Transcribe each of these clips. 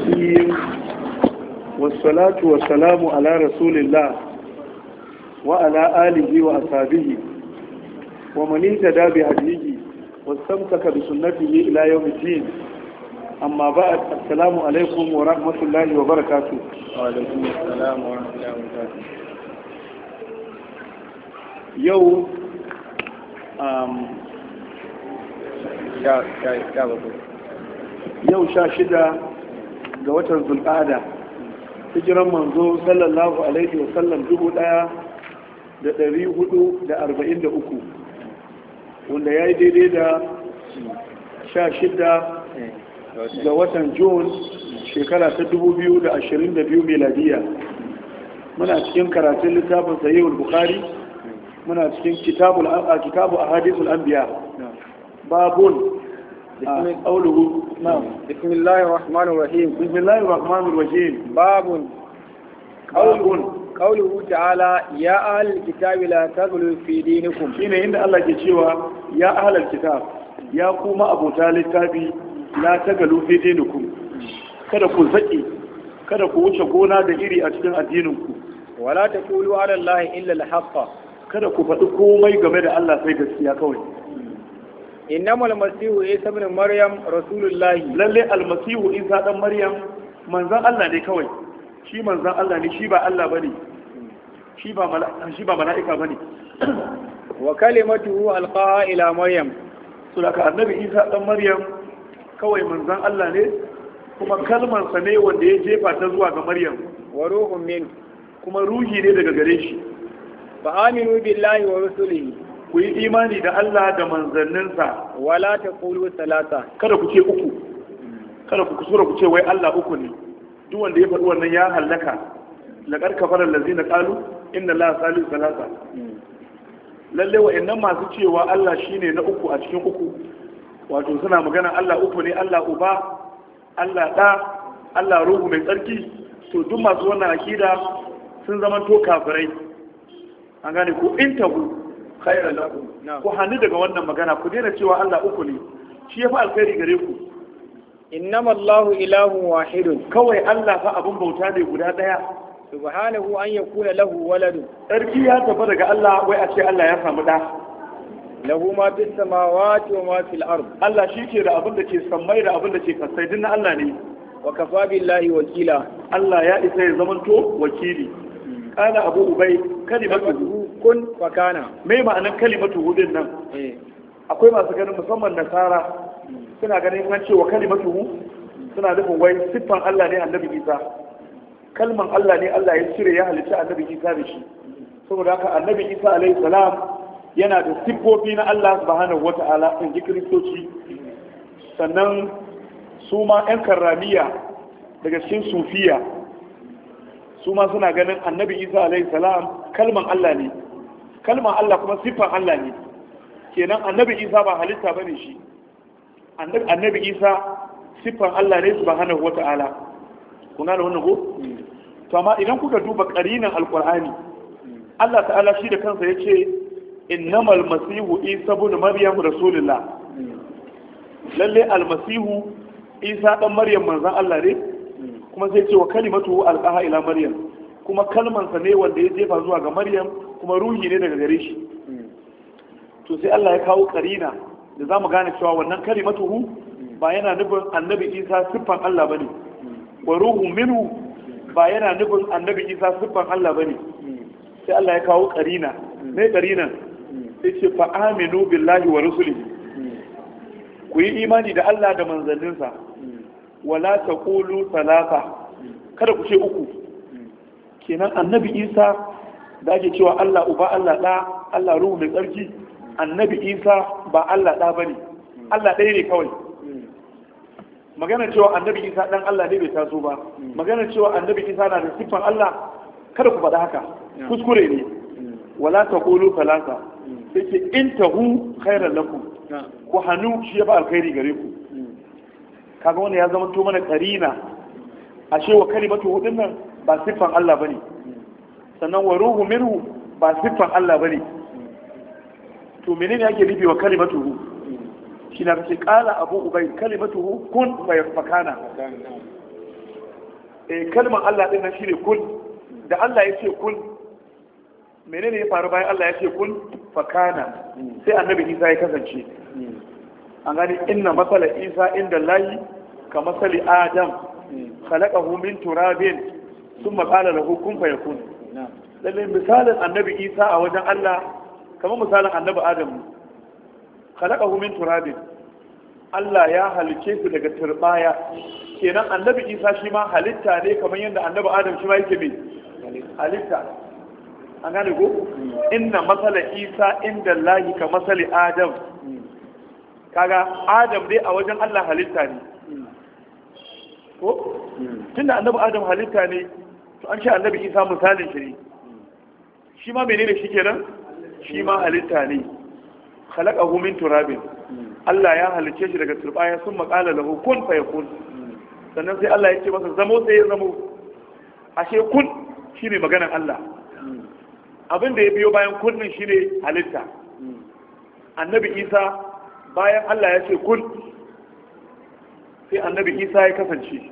الرحيم والصلاة والسلام على رسول الله وعلى آله وأصحابه ومن اهتدى بهديه واستمسك بسنته إلى يوم الدين. أما بعد، السلام عليكم ورحمة الله وبركاته. وعليكم السلام ورحمة الله وبركاته. يوم yau 16 ga watan zulqa'ada, hijiran manzo sallallahu alaihi wa sallam 1443, wanda ya yi daidai da 16 ga watan Jun shekara ta 2022 miladiya. Muna cikin karatun littafin sahihul bukhari, muna cikin kitabu ahadithul anbiya. babun قوله نعم. بسم الله الرحمن الرحيم. بسم الله الرحمن الرحيم. باب قوله تعالى يا أهل الكتاب لا تغلوا في دينكم. شين عند الله كتشوا يا أهل الكتاب يا قوم أبو طالب تابي لا تغلوا في دينكم. kada ku zaki, kada ku wuce gona da iri a cikin addininku. Wala taqulu ala Allah illa al-haqq. Kada ku faɗi komai game da Allah sai gaskiya kawai. إنما المسيح عيسى ابن مريم رسول الله. lalle almasihu isa dan maryam manzon Allah ne kawai. Shi manzon Allah ne, shi ba Allah bane, shi ba mala'ika bane. wa kalimatuhu alqaha ila maryam. So daga annabi isa dan maryam kawai manzon Allah ne, kuma kalmar sa ne wanda ya jefa ta zuwa ga maryam. wa ruhun min, kuma ruhi ne daga gare shi. fa aminu billahi wa rusulihi. ku yi imani da Allah da manzanninsa. wala taqulu salata. kada ku ce uku, kada ku kusura ku ce wai Allah uku ne. duk wanda ya faɗi wannan ya halaka. laqad kafara allazina qalu inna allaha salisu salasa. lalle wa'annan masu cewa Allah shine na uku a cikin uku, wato suna magana Allah uku ne, Allah uba, Allah ɗa, Allah ruhu mai tsarki. to duk masu wannan akida sun zama to kafirai. an gane ku, in tabu khairan lakum. ku hannu daga wannan magana, ku daina cewa Allah uku ne, shi yafi alkhairi gare ku. innama Allahu ilahun wahidun. kawai Allah fa abun bauta ne guda daya. subhanahu an yakuna lahu waladun. sarki ya tafi daga Allah, wai a ce Allah ya samu da. lahu ma fis samawati wa ma fil ard. Allah shi ke da abin da ke sammai da abin da ke kasai, din na Allah ne. wa kafa billahi wakila. Allah ya isa ya zamanto wakili. kana abu ubai kalimatu kun wa kana. me ma'anar kalimatu hudin nan? akwai masu ganin, musamman nasara, suna ganin an ce wa kalimatu, suna nufin wai siffan Allah ne annabi Isa, kalman Allah ne Allah ya cire ya halitta annabi Isa da shi. saboda haka annabi Isa alaihi salam yana da siffofi na Allah subhanahu wata'ala in ji kiristoci. sannan su ma 'yan karramiya daga cikin sufiya, su ma suna ganin annabi Isa alaihi salam kalman Allah ne, kalman Allah kuma siffan Allah ne. kenan annabi Isa ba halitta bane shi, annabi Isa siffan Allah ne subhanahu wata'ala. kun gane wannan ko? to amma idan kuka duba qarinan alqur'ani, Allah ta'ala shi da kansa yace innamal masihu Isa ibn maryam rasulullah. lalle almasihu Isa dan maryam manzon Allah ne, kuma sai ce wa kalimatu alqaha ila maryam, kuma kalmansa ne wanda ya jefa zuwa ga maryam, kuma ruhi ne daga gare shi. to sai Allah ya kawo karina da zamu gane cewa wannan kalimatu ba yana nufin annabi Isa siffan Allah bane, wa ruhu minhu ba yana nufin annabi Isa siffan Allah bane. sai Allah ya kawo karina. me karina? sai ce fa aminu billahi wa rusulihi. ku yi imani da Allah da manzanninsa. wala taqulu salasa. kada ku ce uku. kenan annabi Isa da ake cewa Allah uba, Allah da, Allah ruhu mai tsarki, annabi Isa ba Allah da bane, Allah ɗaya ne kawai. magana cewa annabi Isa dan Allah ne bai taso ba. magana cewa annabi Isa na da siffan Allah, kada ku faɗa haka, kuskure ne. wala taqulu salasa. sai ce in tahu khairan lakum. ku hannu shi ya ba alkhairi gare ku. kaga wanda ya zama to mana karina, ashe wa kalimatu hudun nan ba siffan Allah bane, sannan wa ruhu minhu ba siffan Allah bane. to menene yake nufi wa kalimatu? shi na ce kala abu ubai kalimatuhu kun bai fakana. kalman Allah din nan shine kun. Da Allah ya ce kun, menene ya faru bayan Allah ya ce kun fakana, sai annabi Isa ya kasance. An gani inna masala Isa inda lahi ka masali Adam khalaqahu min turabin thumma qala lahu kun fayakun. Lalle misalin annabi Isa a wajen Allah kamar misalin annabi Adam, khalaqahu min turabin, Allah ya halice su daga turbaya. Kenan annabi Isa shi ma halitta ne kamar yadda annabi Adam shi ma yake mai halitta. An gane ko inna masala Isa inda lahi ka masali Adam. Kaga Adam dai a wajen Allah halitta ne ko tunda annabi Adam halitta ne, to an ce annabi Isa misalin shi ne. Shi ma menene shi kenan? Shi ma halitta ne. Khalaqahu min turabin, Allah ya halice shi daga turbaya sun maƙala lahu kun fayakun. Sannan sai Allah ya ce masa zamo sai ya zamo. Ashe kun shine maganar Allah. Abin da ya biyo bayan kunnin shine halitta. Annabi Isa bayan Allah ya ce kun, sai annabi Isa ya kasance.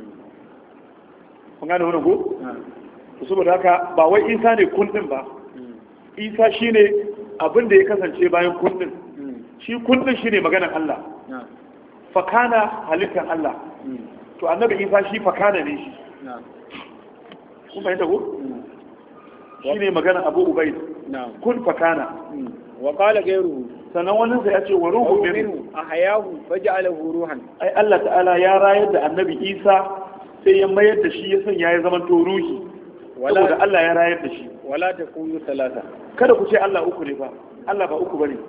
Kun gane wani ko? Saboda haka ba wai Isa ne kun din ba. Isa shine abin da ya kasance bayan kun din. Shi kun din shine maganar Allah. Fakana halittar Allah. To annabi Isa shi fakana ne shi. Kun fahimta ko? Shine maganar Abu Ubayd. Kun fakana. Wa qala ghayruhu, sannan wannan sai ya ce wa ruhu minhu ahyahu faj'alahu ruhan. Ai Allah ta'ala ya rayar da annabi Isa sai ya mayar da shi ya sanya ya zama to ruhi. Saboda Allah ya rayar da shi. Wala taqulu thalatha. Kada ku ce Allah uku ne fa. Allah ba uku bane.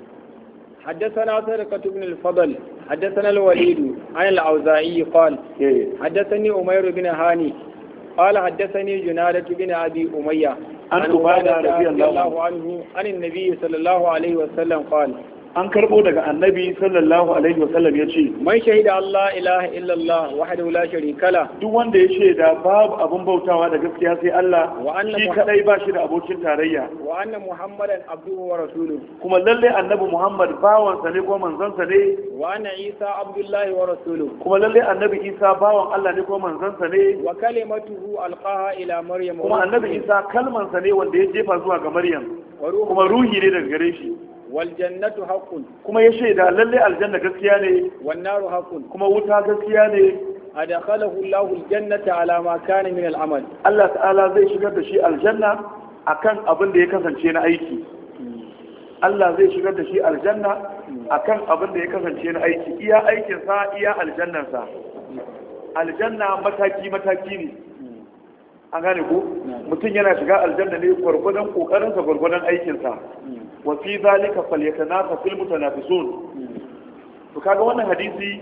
حدثنا سرقة بن الفضل حدثنا الوليد عن الأوزاعي قال حدثني أمير بن هاني قال حدثني جنادة بن أبي أمية عن عبادة رضي الله عنه عن النبي صلى الله عليه وسلم قال an karbo daga annabi sallallahu alaihi wasallam ya ce man shahida Allah ilaha illallah wahdahu la sharika la, duk wanda ya shaida babu abun bautawa da gaskiya sai Allah shi kadai ba shi da abokin tarayya, wa anna muhammadan abduhu wa rasuluhu, kuma lalle annabi Muhammad bawan sa ne ko manzon sa ne, wa anna Isa abdullahi wa rasuluhu, kuma lalle annabi Isa bawan Allah ne ko manzon sa ne, wa kalimatuhu alqaha ila maryam, kuma annabi Isa kalman sa ne wanda ya jefa zuwa ga Maryam, kuma ruhi ne daga gare shi. wal jannatu haqqun, kuma ya shaida lalle aljanna gaskiya ne, wan naru haqqun, kuma wuta gaskiya ne. adakhalahu Allahu aljannata ala ma kana min al'amal, Allah ta'ala zai shigar da shi aljanna akan abin da ya kasance na aiki. Allah zai shigar da shi aljanna akan abin da ya kasance na aiki, iya aikin sa iya aljannan sa. Aljanna mataki mataki ne, an gane ko mutum yana shiga aljanna ne gwargwadon kokarin sa gwargwadon aikin sa. Wa fi zalika falyatanafasul mutanafisun. To kaga wannan hadisi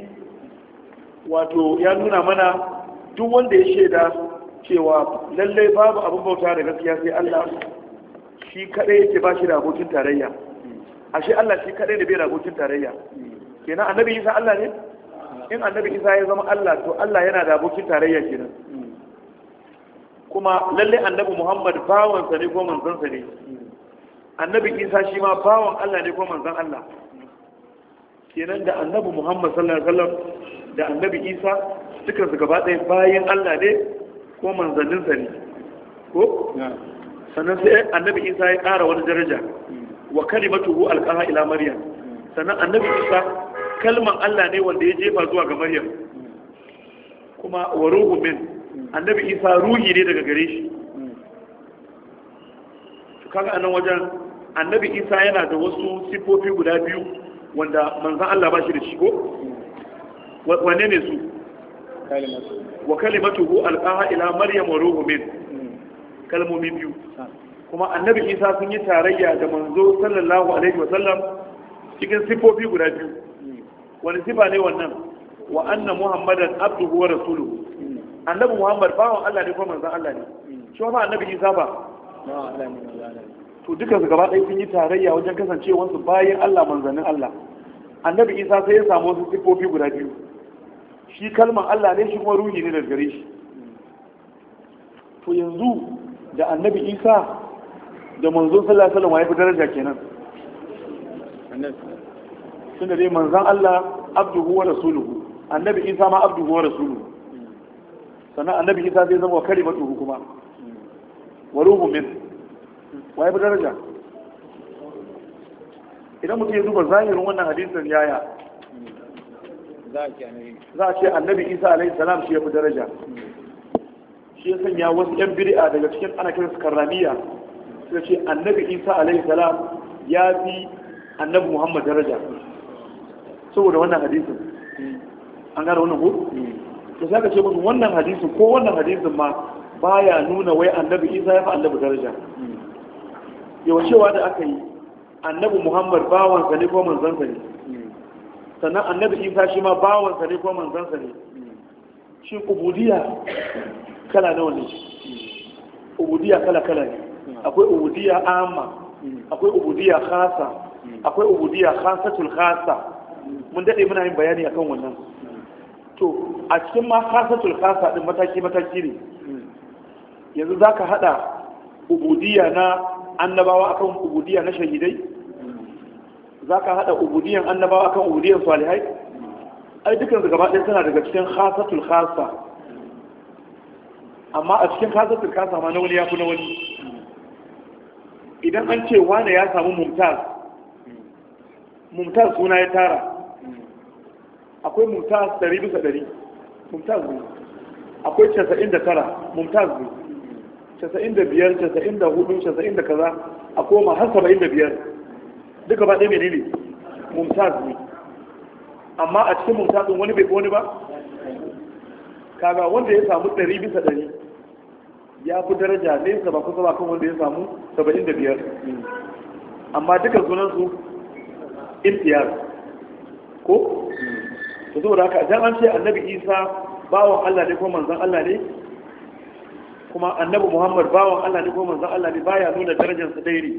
wato ya nuna mana duk wanda ya shaida cewa lalle babu abin bauta da gaskiya sai Allah, shi kadai yake ba shi da abokin tarayya. Ashe Allah shi kadai da bai da abokin tarayya. Kenan annabi Isa Allah ne? In annabi Isa ya zama Allah, to Allah yana da abokin tarayya kenan. Kuma lalle annabi Muhammad bawansa ne ko manzansa ne. Annabi Isa shi ma bawan Allah ne ko manzan Allah. Kenan da annabi Muhammad sallallahu alaihi wasallam da annabi Isa duka su gaba ɗaya bayan Allah ne ko manzanninsa ne. Ko? Sannan sai annabi Isa ya ƙara wani daraja. Wa kalimatuhu alqaha ila Maryam. Sannan annabi Isa kalman Allah ne wanda ya jefa zuwa ga Maryam. Kuma wa ruhu min, annabi Isa ruhi ne daga gare shi. Kaga anan wajen annabi Isa yana da wasu sifofi guda biyu wanda manzan Allah ba shi da shi ko? Wane ne su? Wa kalimatuhu alqaha ila Maryam wa ruhu min. Kalmomi biyu. Kuma annabi Isa sun yi tarayya da manzo sallallahu alaihi wasallam cikin sifofi guda biyu. Wani sifa ne wannan? Wa anna Muhammadan abduhu wa rasuluhu. Annabi Muhammad bawan Allah ne ko manzan Allah ne? Shi ma annabi Isa ba? To duka su gaba ɗaya sun yi tarayya wajen kasancewarsu bayan Allah manzannin Allah. Annabi Isa sai ya samu wasu siffofi guda biyu. Shi kalman Allah ne, shi kuma ruhi ne daga gare shi. To yanzu da annabi Isa da manzon sallallahu alaihi wasallam ya fi daraja kenan. Tunda dai manzan Allah abduhu wa rasuluhu, annabi Isa ma abduhu wa rasuluhu. sannan annabi isa zai zama wa kalimatu kuma wa ruhu min waye bi daraja idan mutum ya duba zahirin wannan hadisin yaya za a ce annabi isa alaihi salam shi ya fi daraja shi ya sanya wasu yan bid'a daga cikin ana kiran su karramiya suka ce annabi isa alaihi salam ya fi annabi muhammad daraja saboda wannan hadisin an gane wannan ko to sai ka ce musu wannan hadisin ko wannan hadisin ma baya nuna wai annabi isa ya fi annabi daraja yawa cewa da aka yi annabi muhammad bawansa ne ko manzansa ne sannan annabi isa shi ma bawansa ne ko manzansa ne shi ubudiyya kala nawa ne ubudiyya kala kala ne akwai ubudiyya amma akwai ubudiyya khasa akwai ubudiyya khasatul khasa mun dade muna yin bayani akan wannan to a cikin ma khasatul khasa din mataki mataki ne yanzu zaka hada ubudiyya na annabawa akan ubudiyya na shahidai zaka hada ubudiyyan annabawa akan ubudiyyan salihai ai dukan su gaba ɗaya suna daga cikin khasatul khasa amma a cikin khasatul khasa ma na wani yafi na wani idan an ce wane ya samu mumtaz suna ya tara akwai mumtaz 100% mumtaz ne akwai 99 mumtaz ne 95 94 90 kaza a koma har 75 duka ba ɗaya menene mumtaz ne amma a cikin mumtazin wani bai wani ba kaga wanda ya samu 100% ya fi daraja nesa ba kusa ba kan wanda ya samu 75 amma duka sunansu imtiyaz ko to saboda haka idan an ce annabi isa bawan Allah ne ko manzon Allah ne kuma annabi muhammad bawan Allah ne ko manzon Allah ne baya nuna darajar sa daidai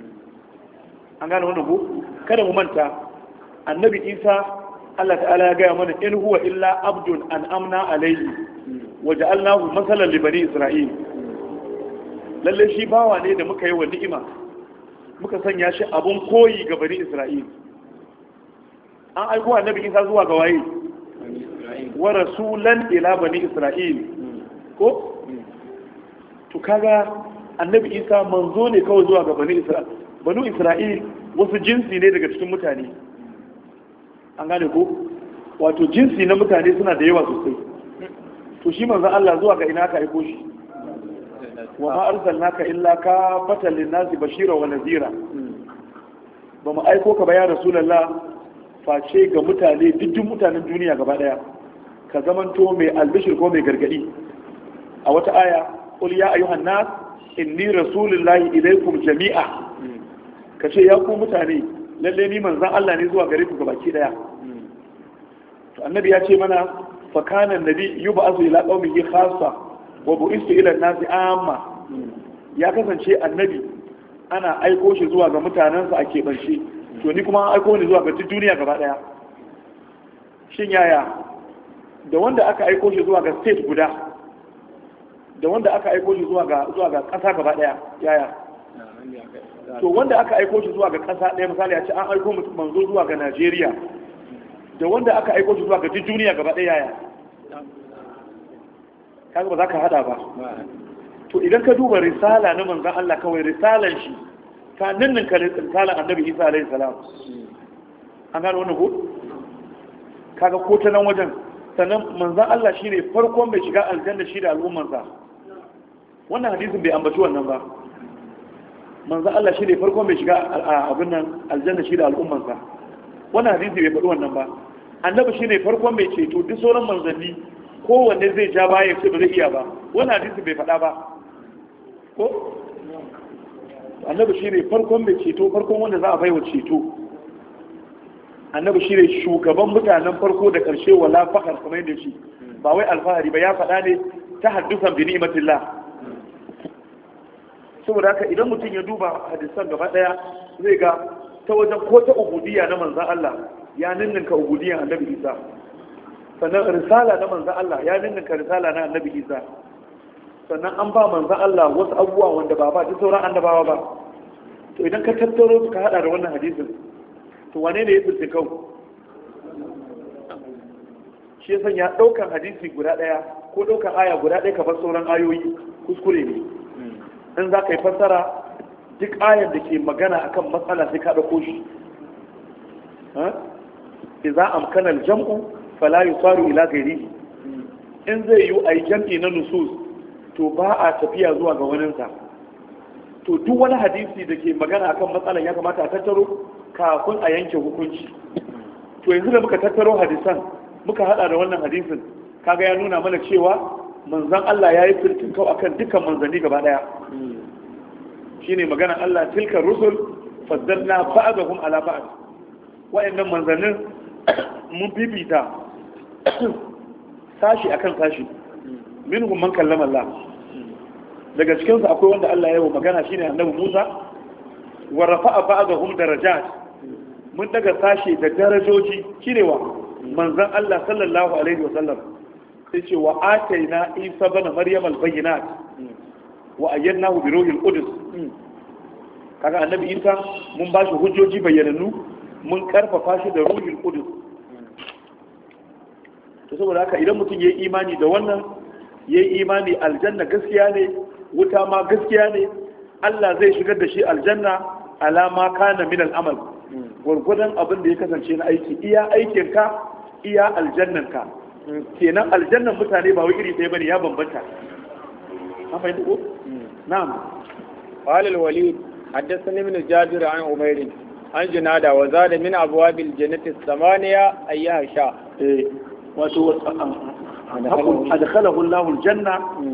an gane wannan ko kada mu manta annabi isa Allah ta'ala ya gaya mana in huwa illa abdun an'amna alayhi wa ja'alnahu masalan li bani isra'il lalle shi bawa ne da muka yi wa ni'ima muka sanya shi abun koyi ga bani isra'il an aiko annabi isa zuwa ga waye wa rasulan ila bani isra'il ko to kaga annabi isa manzo ne kawai zuwa ga bani isra'il banu isra'il wasu jinsi ne daga cikin mutane an gane ko wato jinsi na mutane suna da yawa sosai to shi manzon Allah zuwa ga ina ka aiko shi wa ma arsalnaka illa ka fatan linnasi bashira wa nazira ba mu aiko ka ba ya rasulullah face ga mutane duk mutanen duniya gaba daya ka zamanto mai albishir ko mai gargadi a wata aya qul ya ayyuhan nas inni rasulullahi ilaykum jami'a kace ya ku mutane lalle ni manzon Allah ne zuwa gare ku gabaki daya to annabi ya ce mana fa kana annabi yub'athu ila qaumihi khassa wa bu'istu ila an-nasi amma ya kasance annabi ana aiko shi zuwa ga mutanansa a keɓance to ni kuma an aiko ni zuwa ga duniya gaba daya shin yaya da wanda aka aiko shi zuwa ga state guda da wanda aka aiko shi zuwa ga ƙasa gaba daya yaya to wanda aka aiko shi zuwa ga ƙasa ɗaya misali a ce an aiko manzo zuwa ga Najeriya da wanda aka aiko shi zuwa ga duniya gaba ɗaya yaya kaga ba za ka hada ba to idan ka duba risala na manzon Allah kawai risalan shi ta ninnin ka risalan annabi Isa alaihi salam an gano wannan ko kaga ko ta nan wajen sannan manzon Allah shine farkon bai shiga aljanna shi da al'ummarsa wannan hadisin bai ambaci wannan ba manzon Allah shine farkon bai shiga abin nan aljanna shi da al'ummarsa wannan hadisi bai faɗi wannan ba annabi shine farkon mai ceto duk sauran manzanni kowanne zai ja baya ce ba zai iya ba wannan hadisi bai faɗa ba ko annabi shine farkon mai ceto farkon wanda za a baiwa ceto annabi shine shugaban mutanen farko da ƙarshe wala fakar kamar yadda shi ba wai alfahari ba ya faɗa ne ta haddusan bi ni'matillah saboda haka idan mutum ya duba hadisan gaba daya zai ga ta wajen ko ta ubudiyya na manzan Allah ya ninninka ubudiyyan annabi Isa sannan risala na manzan Allah ya ninninka risala na annabi Isa sannan an ba manzan Allah wasu abubuwa wanda ba ba duk sauran annabawa ba to idan ka tattaro su ka hada da wannan hadisin to wane ne ya tsinci kau shi ya sanya daukan hadisi guda daya ko ɗaukar aya guda ɗaya ka bar sauran ayoyi kuskure ne. In za ka yi fassara duk ayar da ke magana akan matsala sai ka ɗauko shi. Iza amkana al-jam'u fala yusaru ila ghairihi. In zai yi ai jam'i na nusus to ba a tafiya zuwa ga waninsa. To duk wani hadisi da ke magana akan matsalan ya kamata a tattaro kafin a yanke hukunci. To yanzu da muka tattaro hadisan muka hada da wannan hadisin kaga ya nuna mana cewa manzon Allah ya yi firtin kau akan dukkan manzanni gaba daya. Shine magana Allah tilka rusul faddalna ba'dahum ala ba'd. Wa'annan manzannin mun fifita sashi akan sashi. Minhum man kallama Allah. Daga cikin su akwai wanda Allah ya yi magana shine Annabi Musa wa rafa'a ba'dahum darajat. Mun daga sashi da darajoji shine wa manzon Allah sallallahu alaihi wa sallam. Sai ce wa ataina Isa bana Maryam al-bayyinat wa ayyadnahu bi ruhil qudus. Kaga Annabi Isa mun ba shi hujjoji bayyanannu mun karfafa shi da ruhil qudus. To saboda haka idan mutum yayi imani da wannan yayi imani aljanna gaskiya ne, wuta ma gaskiya ne, Allah zai shigar da shi aljanna alama kana min al'amal. Gurgudan abin da ya kasance na aiki, iya aikinka iya aljannanka. Kenan aljannan mutane ba wai iri ɗaya bane, ya bambanta. An fahimta ko? Na'am. قال الوليد حدثني ابن جابر عن عمير عن جنادة وزاد من أبواب الجنة الثمانية أيها شاء. أدخله الله الجنة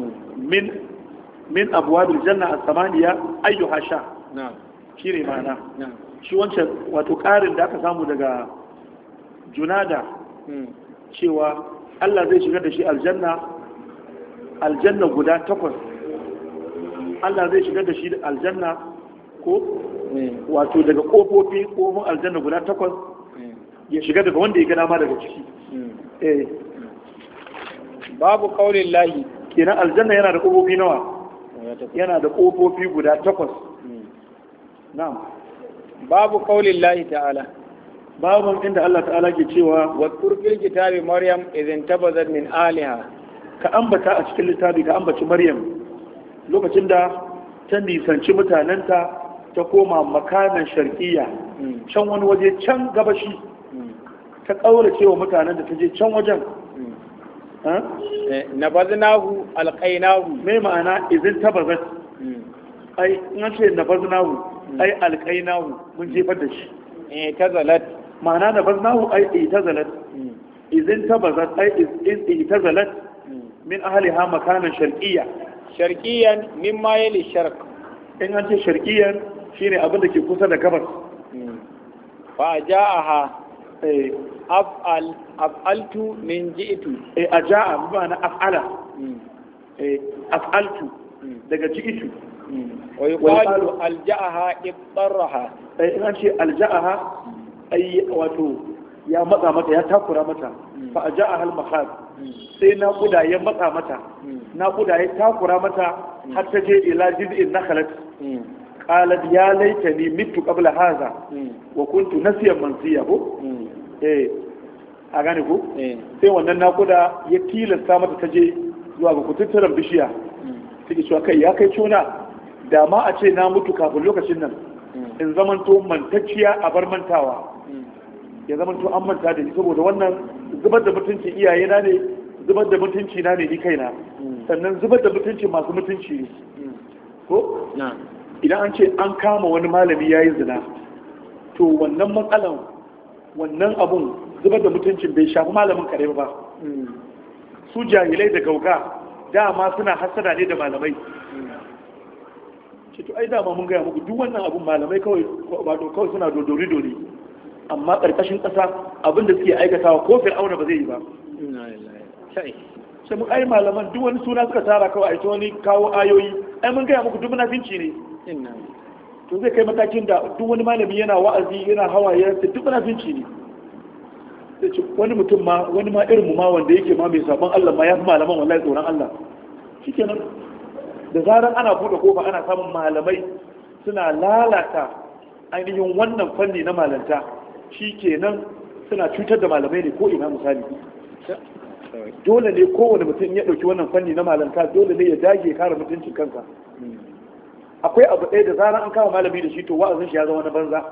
من أبواب الجنة الثمانية أيها شاء. نعم. شيري معنا. نعم. shi wancan wato ƙarin da aka samu daga junada cewa Allah zai shigar da shi aljanna guda 8. Allah zai shigar da shi aljanna ko wato daga kofofin aljanna guda 8 ya shiga daga wanda ya gana ma daga ciki. Babu qaulin lahi kenan aljanna yana da kofofi nawa? Yana da kofofi guda 8. Na'am. Babu qaulin lahi ta'ala, babun inda Allah ta'ala ke cewa wa fil kitabi maryam idhin tabazat min aliha. Ka ambata a cikin littafi, ka ambaci maryam lokacin da ta nisanci mutanenta ta koma makanan sharqiyya, can wani waje can gabashi, ta kaura cewa mutanen da ta je can wajen. Nabaznahu alqainahu, me ma'ana idhin tabazat? Ai in ce nabaznahu ai alqainahu, mun jefar da shi. Tazalat ma'ana nabaznahu ai itazalat. Idhin tabazat ai itazalat min ahliha makanan sharqiyya. Sharqiyan mimma yali sharq. In an ce sharqiyan shine abin da ke kusa da gabas. Fa ja'aha af'altu min ji'tu. Aja'a ma'ana af'ala. Af'altu daga ji'tu. wa yuqalu alja'aha ibtarraha. In an ce alja'aha ai wato ya matsa mata, ya takura mata. Fa aja'aha al-makhad, sai naƙuda ya matsa mata, naƙuda ya takura mata har ta je ila jiz'in nakhlat. Qalat ya laitani mittu qabla hadha wa kuntu nasiyan mansiya ko a gane ko sai wannan naƙuda ya tilasta mata ta je zuwa ga kututturan bishiya. Take cewa kai ya kai cona da ma a ce na mutu kafin lokacin nan in zamanto mantacciya a bar mantawa, ya zamanto an manta da ni, saboda wannan zubar da mutunci iyayena ne, zubar da mutunci na ne ni kaina, sannan zubar da mutunci masu mutunci ne ko idan an ce an kama wani malami yayi zina, to wannan matsalan, wannan abun zubar da mutuncin bai shafi malamin kare ba. Su jahilai da gauga dama suna hasada ne da malamai. Ce to ai dama mun gaya muku duk wannan abun malamai kawai suna dodori dori, amma karkashin ƙasa abin da suke aikatawa ko fir'auna ba zai yi ba. Sai mu ai malaman duk wani suna suka tara kawai ai ta wani kawo ayoyi, ai mun gaya muku duk munafinci ne. To zai kai matakin da duk wani malami yana wa'azi yana hawaye duk munafinci ne. Sai ce wani mutum ma, wani ma irin mu ma wanda yake ma mai sabon Allah ma ya fi malaman wallahi tsoron Allah. Shikenan da zarar ana buɗe kofa ana samun malamai suna lalata ainihin wannan fanni na malanta, shi kenan suna cutar da malamai ne ko ina misali. dole ne kowane mutum ya ɗauki wannan fanni na malanta dole ne ya dage kare mutuncin kansa. Akwai abu ɗaya da zarar an kama malami da shi to wa'azin shi ya zama na banza.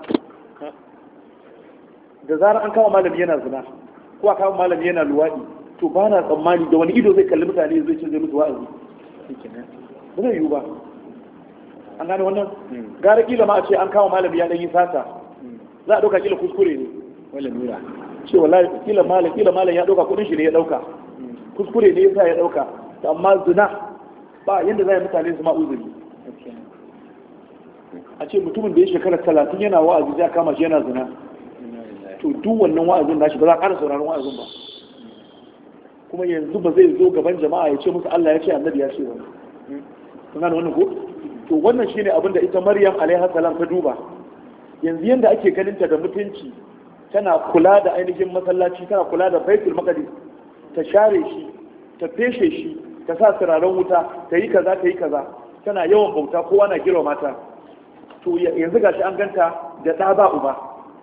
Da zarar an kama malami yana zina ko a kama malami yana luwaɗi to ba na tsammani da wani ido zai kalli mutane zai ce zai musu wa'azi. Ba zai yiwu ba. An gane wannan? Gara kila ma a ce an kama malami ya ɗan yi sata za a ɗauka kila kuskure ne. Wala nura. Ce wallahi kila malam ya ɗauka kuɗin shi ne ya ɗauka. Kuskure ne yasa ya ɗauka. Amma zina ba yanda za a yi mutane su ma uzuri. A ce mutumin da ya shekara 30 yana wa'azi ya kama shi yana zina. To duk wannan wa'azin nashi ba za a ƙara sauraron wa'azin ba. Kuma yanzu ba zai zo gaban jama'a ya ce musu Allah ya ce annabi ya ce ba. Kun gane wannan ko? To wannan shine abin da ita Maryam alaiha salam ta duba. Yanzu yanda ake ganin ta da mutunci tana kula da ainihin masallaci, tana kula da Baitul Maqdis, ta share shi, ta feshe shi, ta sa turaren wuta, ta yi kaza, tana yawan bauta, kowa na girma mata. To yanzu gashi an ganta da ɗa ba uba.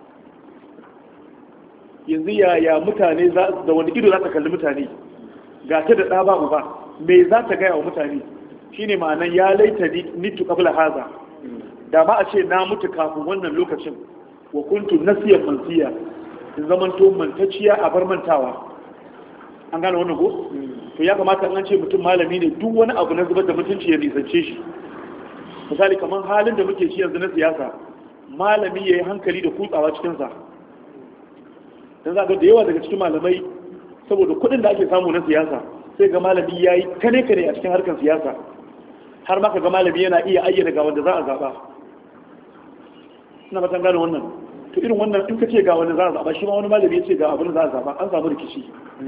Yanzu yaya mutane da wani ido za ta kalli mutane? Ga ta da ɗa ba uba, me za ta gaya wa mutane? Shine ma'anan ya laita nitu qabla haza. Da ma a ce na mutu kafin wannan lokacin. Wa kuntu nasiyan mansiya, in zamanto mantacciya a bar mantawa. An gane wannan ko? To ya kamata an ce mutum malami ne duk wani abu na zubar da mutunci ya nisance shi. Misali kamar halin da muke ci yanzu na siyasa, malami ya yi hankali da kutsawa cikinsa. Don za ga da yawa daga cikin malamai saboda kuɗin da ake samu na siyasa sai ga malami ya yi kane-kane a cikin harkar siyasa. Har ma ka ga malami yana iya ayyana ga wanda za a zaɓa. Ina fatan gane wannan. To irin wannan in ka ce ga wanda za a zaɓa shi ma wani malami ya ce ga abin da za a zaɓa an samu rikici.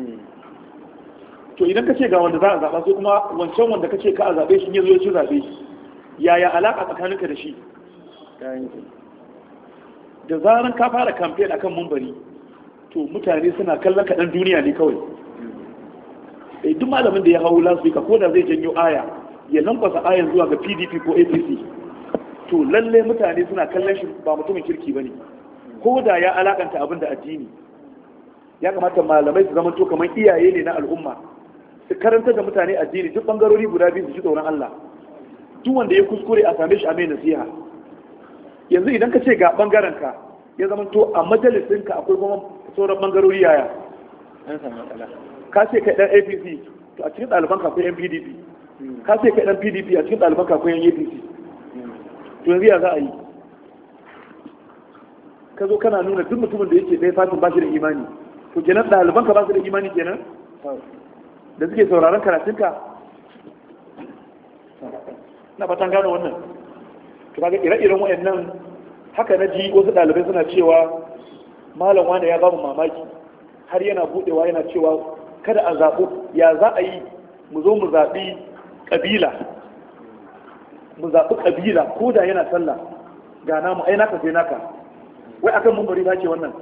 To idan ka ce ga wanda za a zaɓa sai kuma wancan wanda ka ce ka a zaɓe shi ya zo ya ci zaɓe yaya alaƙa tsakaninka da shi? Da zaran ka fara kamfen akan mumbari to mutane suna kallon kaɗan duniya ne kawai. Duk malamin da ya hau lasfika ko da zai janyo aya ya lankwasa ayan zuwa ga PDP ko APC to lalle mutane suna kallon shi ba mutumin kirki ba ne ko da ya alakanta abin da addini. Ya kamata malamai su zama to kamar iyaye ne na al'umma su karanta da mutane addini duk bangarori guda biyu su ji tsoron Allah. Duk wanda ya kuskure a same shi a mai nasiha. Yanzu idan ka ce ga bangaren ka ya zama to a majalisin ka akwai kuma sauran bangarori yaya an samu matsala. Ka ce kai dan APC to a cikin ɗaliban ka akwai yan PDP. Ka ce kai dan PDP a cikin ɗaliban ka akwai yan APC. To yanzu ya za a yi? Ka zo kana nuna duk mutumin da yake ɗaya fatin ba shi da imani. To kenan ɗaliban ka ba su da imani kenan da suke sauraron karatunka. Na fatan gano wannan. To kaga ire-iren wayannan haka na ji wasu ɗalibai suna cewa malam wanda ya bamu mamaki har yana budewa yana cewa kada a zaɓo ya za a yi mu zo mu zaɓi ƙabila ko da yana sallah ga namu ai naka sai naka. Wai akan mumbari ba ke wannan?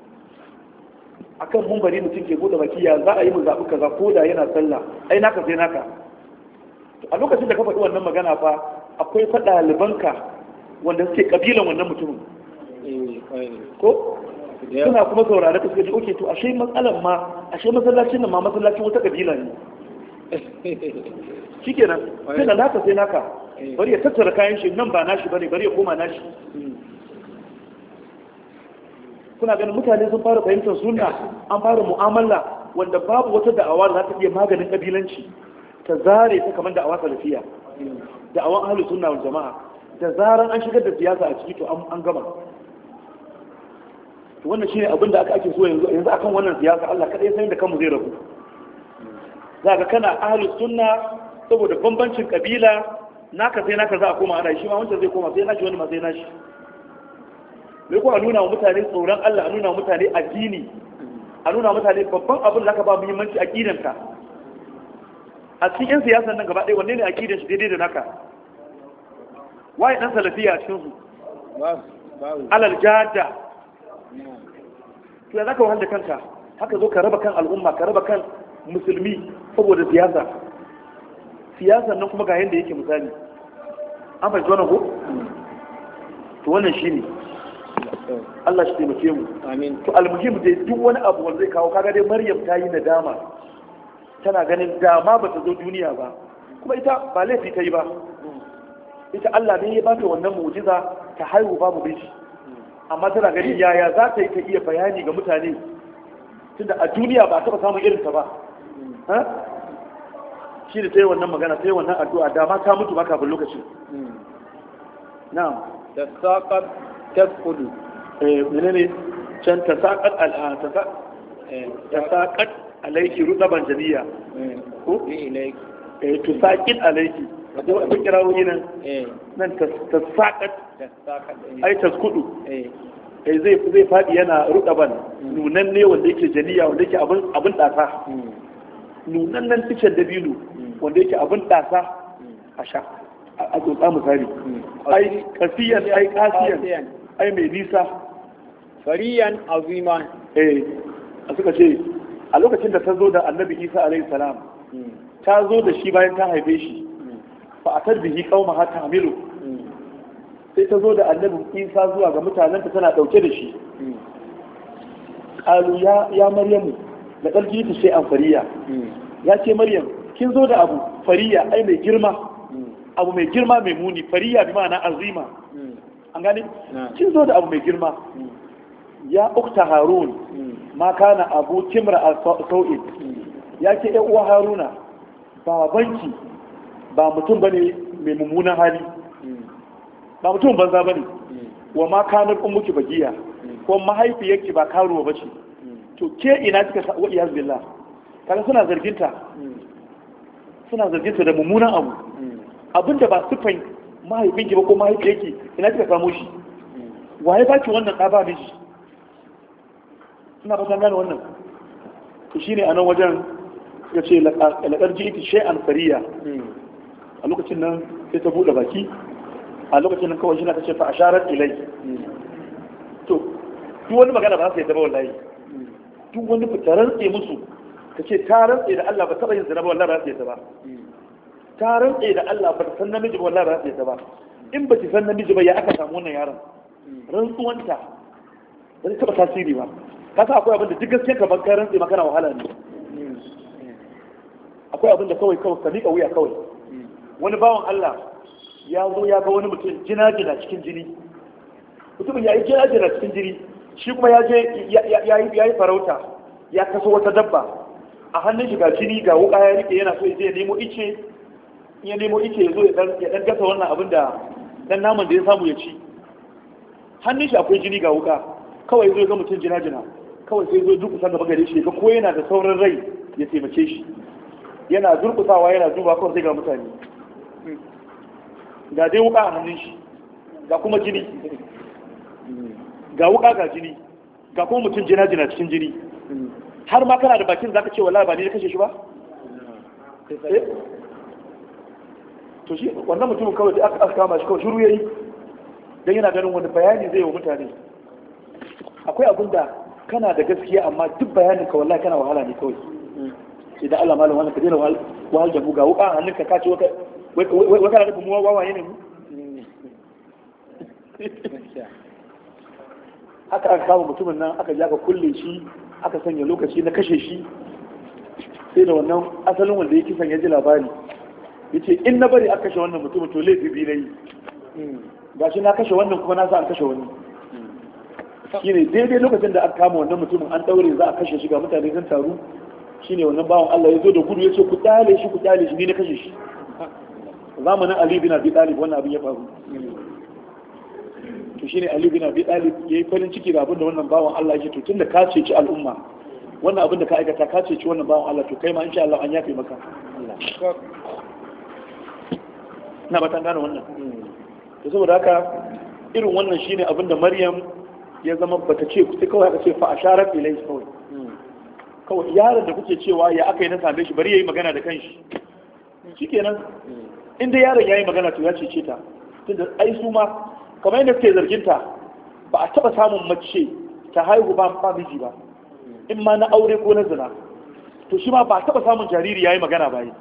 Akan mumbari mutum ke bude baki ya za a yi mu zaɓi kaza ko da yana sallah ai naka sai naka. A lokacin da ka faɗi wannan magana fa akwai fa ɗalibanka wanda suke ƙabilan wannan mutumin ko suna kuma saurare ka suka ji oke to ashe matsalan ma ashe masallacin nan ma masallacin wata ƙabila ne. Shikenan sai da naka sai naka bari ya tattara kayan shi nan ba nashi bane bari ya koma nashi. Kuna ganin mutane sun fara fahimtar sunna an fara mu'amala wanda babu wata da'awa da za ta iya maganin ƙabilanci ta zare ta kamar da'awa salafiya da'awan ahlus sunna wal jama'a. Da zaran an shigar da siyasa a ciki to an gama. To wannan shine abin da ake so yanzu akan wannan siyasa Allah kadai san da kanmu zai rabu. Za ka kana ahlus sunna saboda bambancin kabila naka sai naka za a koma ana shi ma wancan zai koma sai nashi wani ma sai nashi. Me ko a nuna wa mutane tsoron Allah, a nuna wa mutane addini, a nuna wa mutane babban abin da aka ba muhimmanci aqidanka. A cikin siyasan nan gaba ɗaya wanne ne aqidan shi daidai da naka? Waye dan salafiya a cikin su? Alal jadda. To ya zaka wahala kanka? Haka zo ka raba kan al'umma, ka raba kan musulmi saboda siyasa. Siyasan nan kuma ga yanda yake misali. An fahimci wannan ko? To wannan shine. Allah shi taimake mu. Amin. To almuhim dai duk wani abu wanda zai kawo kaga dai Maryam ta yi nadama. tana ganin dama ba ta zo duniya ba, kuma ita ba laifi ta yi ba, ita Allah ne ya bata wannan mu'jiza ta haihu babu miji, amma tana ganin yaya za ta yi ta iya bayani ga mutane tunda a duniya ba a taɓa samun irinta ba. Shi da ta yi wannan magana, ta yi wannan addu'a, dama ta mutu ba kafin lokacin. Na'am. Da saƙar taskudu. Menene can ta saƙar alaiki ruɗaban jami'a. Ko? Tusaƙin alaiki. Wata kira wani nan ta saƙar. Ai taskudu. Zai faɗi yana ruɗaban nunan ne wanda yake jami'a wanda yake abin ɗasa. Nunan nan ticen dabino wanda yake abin ɗasa a sha. A tsotsa misali. Ai kasiyan, ai kasiyan, ai mai nisa. Fariyan azima. A suka ce a lokacin da ta zo da annabi Isa alaihi salam ta zo da shi bayan ta haife shi fa atar bihi qaumaha tahmilu sai ta zo da annabi Isa zuwa ga mutanen ta tana dauke da shi qalu ya maryamu da kalji ta sai an fariya ya ce maryam kin zo da abu fariya ai mai girma abu mai girma mai muni fariya bi ma'ana azima an gane kin zo da abu mai girma ya ukta harun ma kana abu kimra al-sau'id ya ce ya uwa haruna babanki ba mutum bane mai mummunan hali ba mutum banza bane wa ma kana ummuki bagiya ko mahaifiyarki ba karuwa bace to ke ina kika wa iyaz billah kaga suna zarginta da mummunan abu abinda ba sifan mahaifinki ba ko mahaifiyarki ina kika samu shi waye baki wannan ɗaba miji suna fatan gane wannan to shine a nan wajen ya ce laƙar ji ita shay'an fariya a lokacin nan sai ta buɗe baki a lokacin nan kawai shi na ta ce fa asharar ilai to duk wani magana ba za su yi zaba wallahi duk wani fita rantse musu ka ce ta rantse da Allah ba taɓa yin zina ba wallahi ba za su yi ta ba ta rantse da Allah ba ta san namiji ba wallahi ba za su yi ta ba in ba ki san namiji ba ya aka samu wannan yaron rantsuwanta ba zai taɓa tasiri ba ka sa akwai abinda duk gaskiya ka ban kai rantse maka na wahala ne akwai abinda kawai ka miƙa wuya kawai wani bawan Allah ya zo ya ga wani mutum jina-jina cikin jini mutumin ya yi jina-jina cikin jini shi kuma ya je ya yi farauta ya kaso wata dabba a hannun shi ga jini ga wuka ya rike yana so ya je ya nemo ice ya nemo ice ya zo ya dan gasa wannan abin da dan naman da ya samu ya ci hannun shi akwai jini ga wuka kawai zo ga mutum jina-jina kawai sai zo durkusa gaba gare shi ga ko yana da sauran rai ya taimake shi yana durkusawa yana duba kawai sai ga mutane ga dai wuka a hannun shi ga kuma jini ga wuka ga jini ga kuma mutum jina-jina cikin jini har ma kana da bakin zaka ce wallahi ba ni da kashe shi ba to shi wannan mutumin kawai da aka kama shi kawai shiru yayi dan yana ganin wani bayani zai yi wa mutane akwai abin da kana da gaskiya amma duk bayanin ka wallahi kana wahala ne kawai sai da Allah malam wannan ka daina wahal da buga wuka hannunka ka ce wai kana da mu wawaye ne mu aka kama mutumin nan aka ja ka kulle shi aka sanya lokaci na kashe shi sai da wannan asalin wanda ya kisan ya ji labari ya ce in na bari aka kashe wannan mutumin to laifi biyu na yi ga shi na kashe wannan kuma na sa an kashe wani shi ne daidai lokacin da aka kama wannan mutumin an daure za a kashe shi ga mutane sun taru shi ne wannan bawan Allah ya zo da gudu ya ce ku tsale shi ni na kashe shi zamanin Ali bin Abi Talib wannan abin ya faru to shine Ali bin Abi Talib yayi farin ciki da abin da wannan bawan Allah yake to tunda ka ceci al'umma wannan abin da ka aikata ka ceci wannan bawan Allah to kai ma insha Allah an yafe maka na batan gane wannan to saboda haka irin wannan shine abin da Maryam ya zama bata ce sai kawai aka ce fa asharat ilayhi kawai yaron da kuke cewa ya aka yi na same shi bari yayi magana da kanshi shikenan inda yaron yayi magana to ya cece ta tunda ai su ma kamar yadda suke zarginta ba a taba samun mace ta haihu ba miji ba in ma na aure ko na zina to shi ma ba a taba samun jariri yayi magana ba yi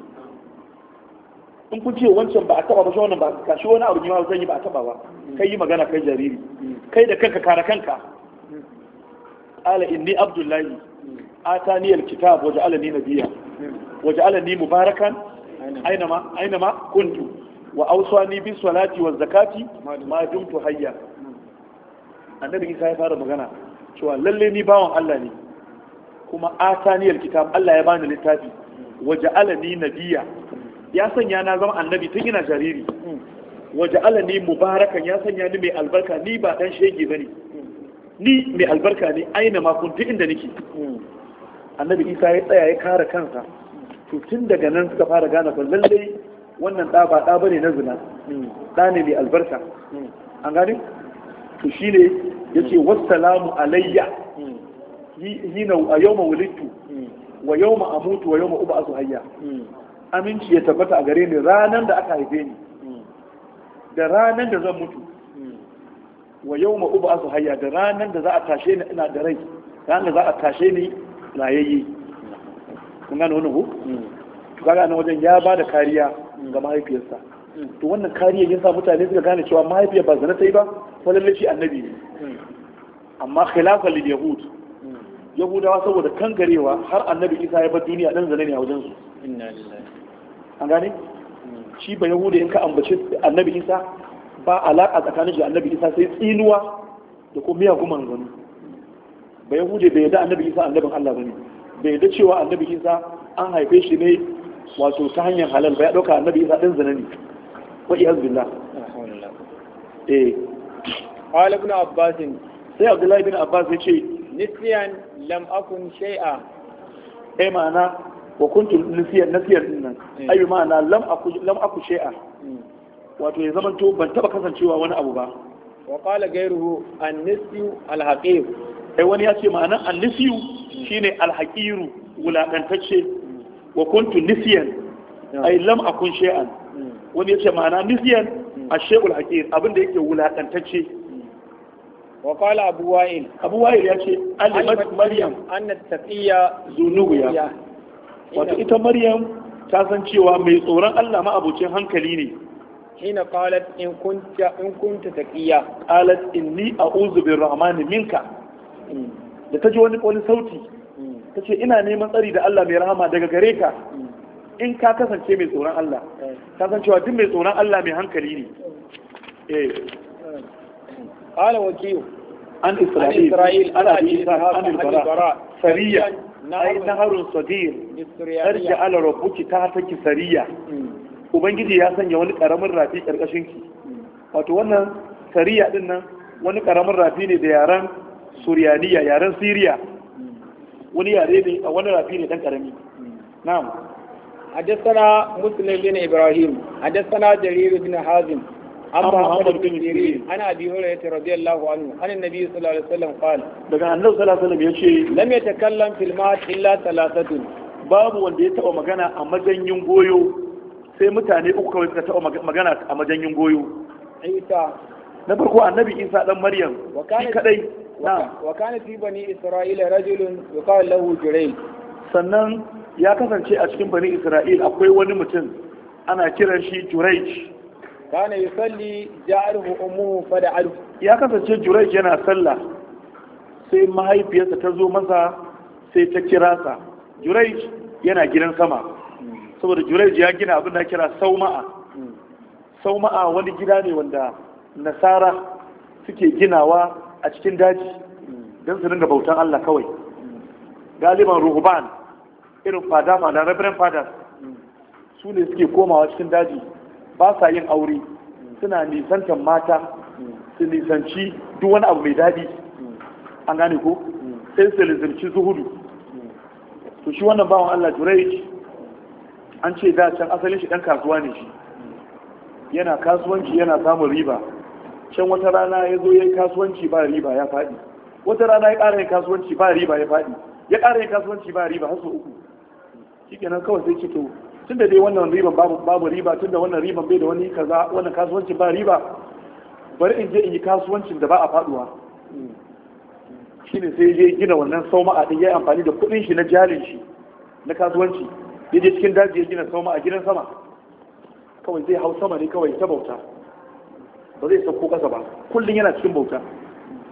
in kun ce wancan ba a taba ba shi wannan ba ka shi wani abu ne ma zan yi ba a taba ba kai yi magana kai jariri kai da kanka kare kanka qala inni abdullahi atani alkitab wa ja'alani nabiyya waja'alani mubarakan ainama kuntu wa awsani bis salati waz zakati ma dumtu hayya. Annabi Isa ya fara magana cewa lalle ni bawan Allah ne kuma asaniyal kitab, Allah ya bani littafi, waja'alani nabiyya, ya sanya na zama annabi tun ina jariri, waja'alani mubarakan, ya sanya ni mai albarka, ni ba dan shege bane, ni mai albarka ne aina ma kun inda nake. Annabi Isa ya tsaya ya kare kansa, to tun daga nan suka fara gane ba lalle wannan da ba da bane na zina, da ne mai albarka. An gane to shine yace wassalamu alayya hina a yawma wulidtu wa yawma amutu wa yawma ub'athu hayya. Aminci ya tabbata a gare ni ranan da aka haife ni da ranan da zan mutu, wa yawma ub'athu hayya, da ranan da za a tashe ni ina da rai, ranan da za a tashe ni rayayye. kun gane wannan ko to kaga nan wajen ya bada kariya ga mahaifiyarsa. To wannan kariya ya sa mutane suka gane cewa mahaifiyar ba zina ta yi ba, ko lalle shi annabi ne. Amma khilafan lil yahud, yahudawa saboda kangarewa har annabi Isa ya bar duniya dan zane ne a wajen su. Inna lillahi. An gane shi ba yahudi in ka ambace annabi Isa ba alaka tsakanin shi annabi Isa sai tsinuwa da kuma miyagun manzanni. Ba yahudi bai yarda annabi Isa annabin Allah bane, bai yarda cewa annabi Isa an haife shi ne wato ta hanyar halal ba, ya dauka annabi Isa dan zina ne. Wa iyaz billah. Qala ibn Abbas, sai Abdullahi ibn Abbas ya ce nisyan lam akun shay'a, ma'ana wa kuntu nasiyan dinnan ayi ma'ana lam aku shay'a, wato ya zamanto ban taba kasancewa wani abu ba. Wa qala ghayruhu an-nisyu al-haqir, wani ya ce ma'ana an-nisyu shine al-haqiru, wulakantacce. Wa kuntu nisyan ay lam akun shay'an, wani ya ce ma'ana nisyan ash-shay'ul haqir, abinda yake wulakantacce. Wa qala Abu Wa'il ya ce alimat Maryam anna taqiya zunubiya, wato ita Maryam ta san cewa mai tsoron Allah ma abocin hankali ne. Hina qalat in kunta taqiya, qalat inni a'udhu birrahmani minka, da ta ji wani sauti ta ce ina neman tsari da Allah mai rahama daga gare ka in ka kasance mai tsoron Allah. Ta san cewa duk mai tsoron Allah mai hankali ne. قال وكيع عن إسرائيل عن أبي إسحاق عن البراء سرية أي نهر صغير أرجع على ربك تحتك سرية. Ubangiji ya sanya wani karamin rafi karkashin ki. Wato wannan sariya din nan wani karamin rafi ne da yaren Suriyaniya, yaren Siriya. Wani yare ne a wani rafi ne dan karami. Na'am. حدثنا مسلم بن إبراهيم حدثنا جرير بن حازم عن محمد بن سيرين عن ابي هريره رضي الله عنه عن النبي صلى الله عليه وسلم قال daga annabi sallallahu alaihi wasallam yace lam yatakallam fil mat illa thalathatun, babu wanda ya taba magana a majanyin goyo sai mutane uku kawai suka taba magana a majanyin goyo. Isa na farko annabi Isa dan Maryam shi kadai. wa kana fi bani isra'ila rajulun yuqal lahu Jurayj, sannan ya kasance a cikin bani Isra'il akwai wani mutum ana kiran shi Jurayj. kana yusalli ja'aluhu ummuhu fada'alu, ya kasance Jurayj yana sallah sai mahaifiyarsa ta zo masa sai ta kira sa. Jurayj yana gidan sama saboda Jurayj ya gina abin da kira sauma'a. Sauma'a wani gida ne wanda nasara suke ginawa a cikin daji don su dinga bautan Allah kawai. Galiban ruhban irin fada reverend fathers su ne suke komawa cikin daji, ba sa yin aure, suna nisantar mata, su nisanci duk wani abu mai daɗi. An gane ko sai su lizimci zuhudu. To shi wannan bawan Allah Jurayj an ce da can asalin shi ɗan kasuwa ne shi, yana kasuwanci yana samun riba. Can wata rana ya zo ya yi kasuwanci ba riba ya faɗi, wata rana ya ƙara yin kasuwanci ba riba ya faɗi, ya ƙara yin kasuwanci ba riba har sau uku. Shi kenan kawai sai ce to tunda dai wannan riban babu riba, tunda wannan riban bai da wani kaza, wannan kasuwancin ba riba, bari in je in yi kasuwancin da ba a faduwa. Shine sai je gina wannan sauma'a din, yayi amfani da kudin shi na jalin shi na kasuwanci, ya je cikin daji ya gina sauma'a gidan sama. Kawai zai hau sama ne kawai ta bauta, ba zai sauko kasa ba, kullum yana cikin bauta.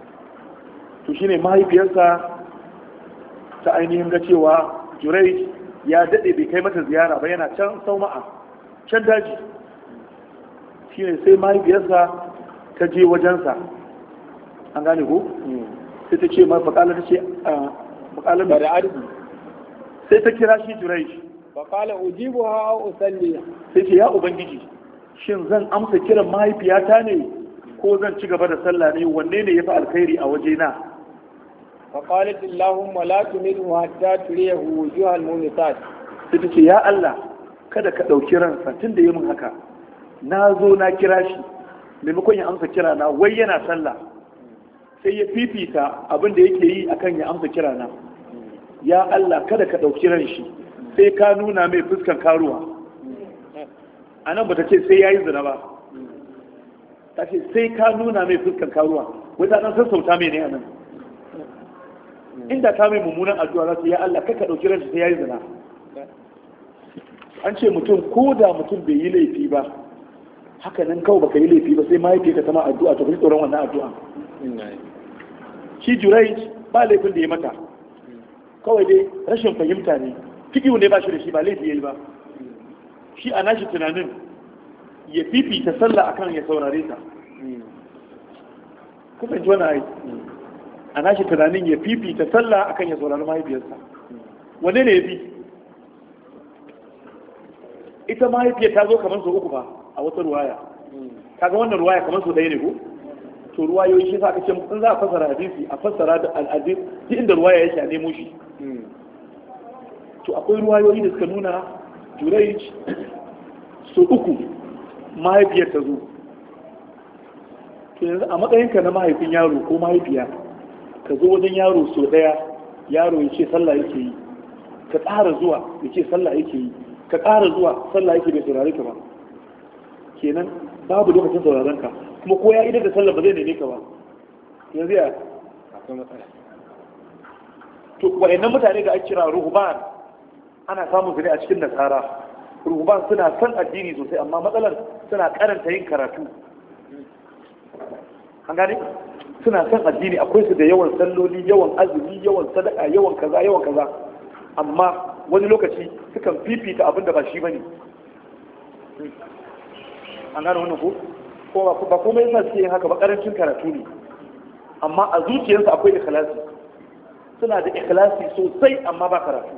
To shine mahaifiyarsa ta ainihin ga cewa Jurayj ya daɗe bai kai mata ziyara ba, yana can sauma'a can daji. Shi ne sai mahaifiyarsa ta je wajensa, an gane ko? Sai ta ce ma faƙalar ta ce faƙalar da arziki sai ta kira shi Jurayj. faƙala ujibu ha usalli, sai ce ya ubangiji shin zan amsa kiran mahaifiyata ne ko zan ci gaba da sallah ne, wanne ne yafi alkhairi a wajena? faƙalat Allahumma la tumidu hatta turiyahu wujuhal mumisat, sai ta ce ya Allah kada ka ɗauki ransa tun da yi min haka, na zo na kira shi maimakon ya amsa kira na wai yana sallah, sai ya fifita abin da yake yi akan ya amsa kira na. Ya Allah kada ka ɗauki ran shi sai ka nuna mai fuskan karuwa. A nan ba ta ce sai ya yi zina ba, ta ce sai ka nuna mai fuskan karuwa, wai ta ɗan sassauta mai ne a nan. Inda ta mai mummunan addu'a za su ya Allah kada ka ɗauki ran shi sai ya yi zina. An ce mutum ko da mutum bai yi laifi ba, haka nan kawai baka yi laifi ba sai mahaifiyarka ta ma addu'a ta fi tsoron wannan addu'a. Shi Jurayj ba laifin da ya mata, kawai dai rashin fahimta ne, fiƙiyu ne ba shi da shi, ba laifi ya yi ba. Shi a nashi tunanin ya fifita sallah akan ya saurare ta. Kusanci wani ai, a nashi tunanin ya fifita sallah akan ya saurari mahaifiyarsa. Wane ne ya fi? Ita mahaifiyar ta zo kamar sau uku ba a wata ruwaya. Kaga wannan ruwaya kamar sau ɗaya ne ko? To ruwayoyi shi sa aka ce in za a fassara hadisi a fassara da al'adis duk inda ruwaya yake a nemo shi. To akwai ruwayoyi da suka nuna Jurayj sau uku mahaifiyar ta zo. To yanzu a matsayinka na mahaifin yaro ko mahaifiya ka zo wajen yaro sau ɗaya, yaro ya ce sallah yake yi, ka ƙara zuwa ya ce sallah yake yi, ka ƙara zuwa sallah yake bai saurare ka ba, kenan babu lokacin sauraron ka, kuma ko ya idar da sallah ba zai neme ka ba. Yanzu ya akwai matsala. to waɗannan mutane da ake kira ruhban ana samun su ne a cikin nasara. Ruhban suna son addini sosai amma matsalar suna karanta yin karatu. An gane suna son addini, akwai su da yawan salloli, yawan azumi, yawan sadaka, yawan kaza, amma wani lokaci sukan fifita abin da ba shi bane. An gane wannan ko ba komai yasa suke yin haka ba, karancin karatu ne, amma a zuciyarsu akwai ikhlasi, suna da ikhlasi sosai amma ba karatu.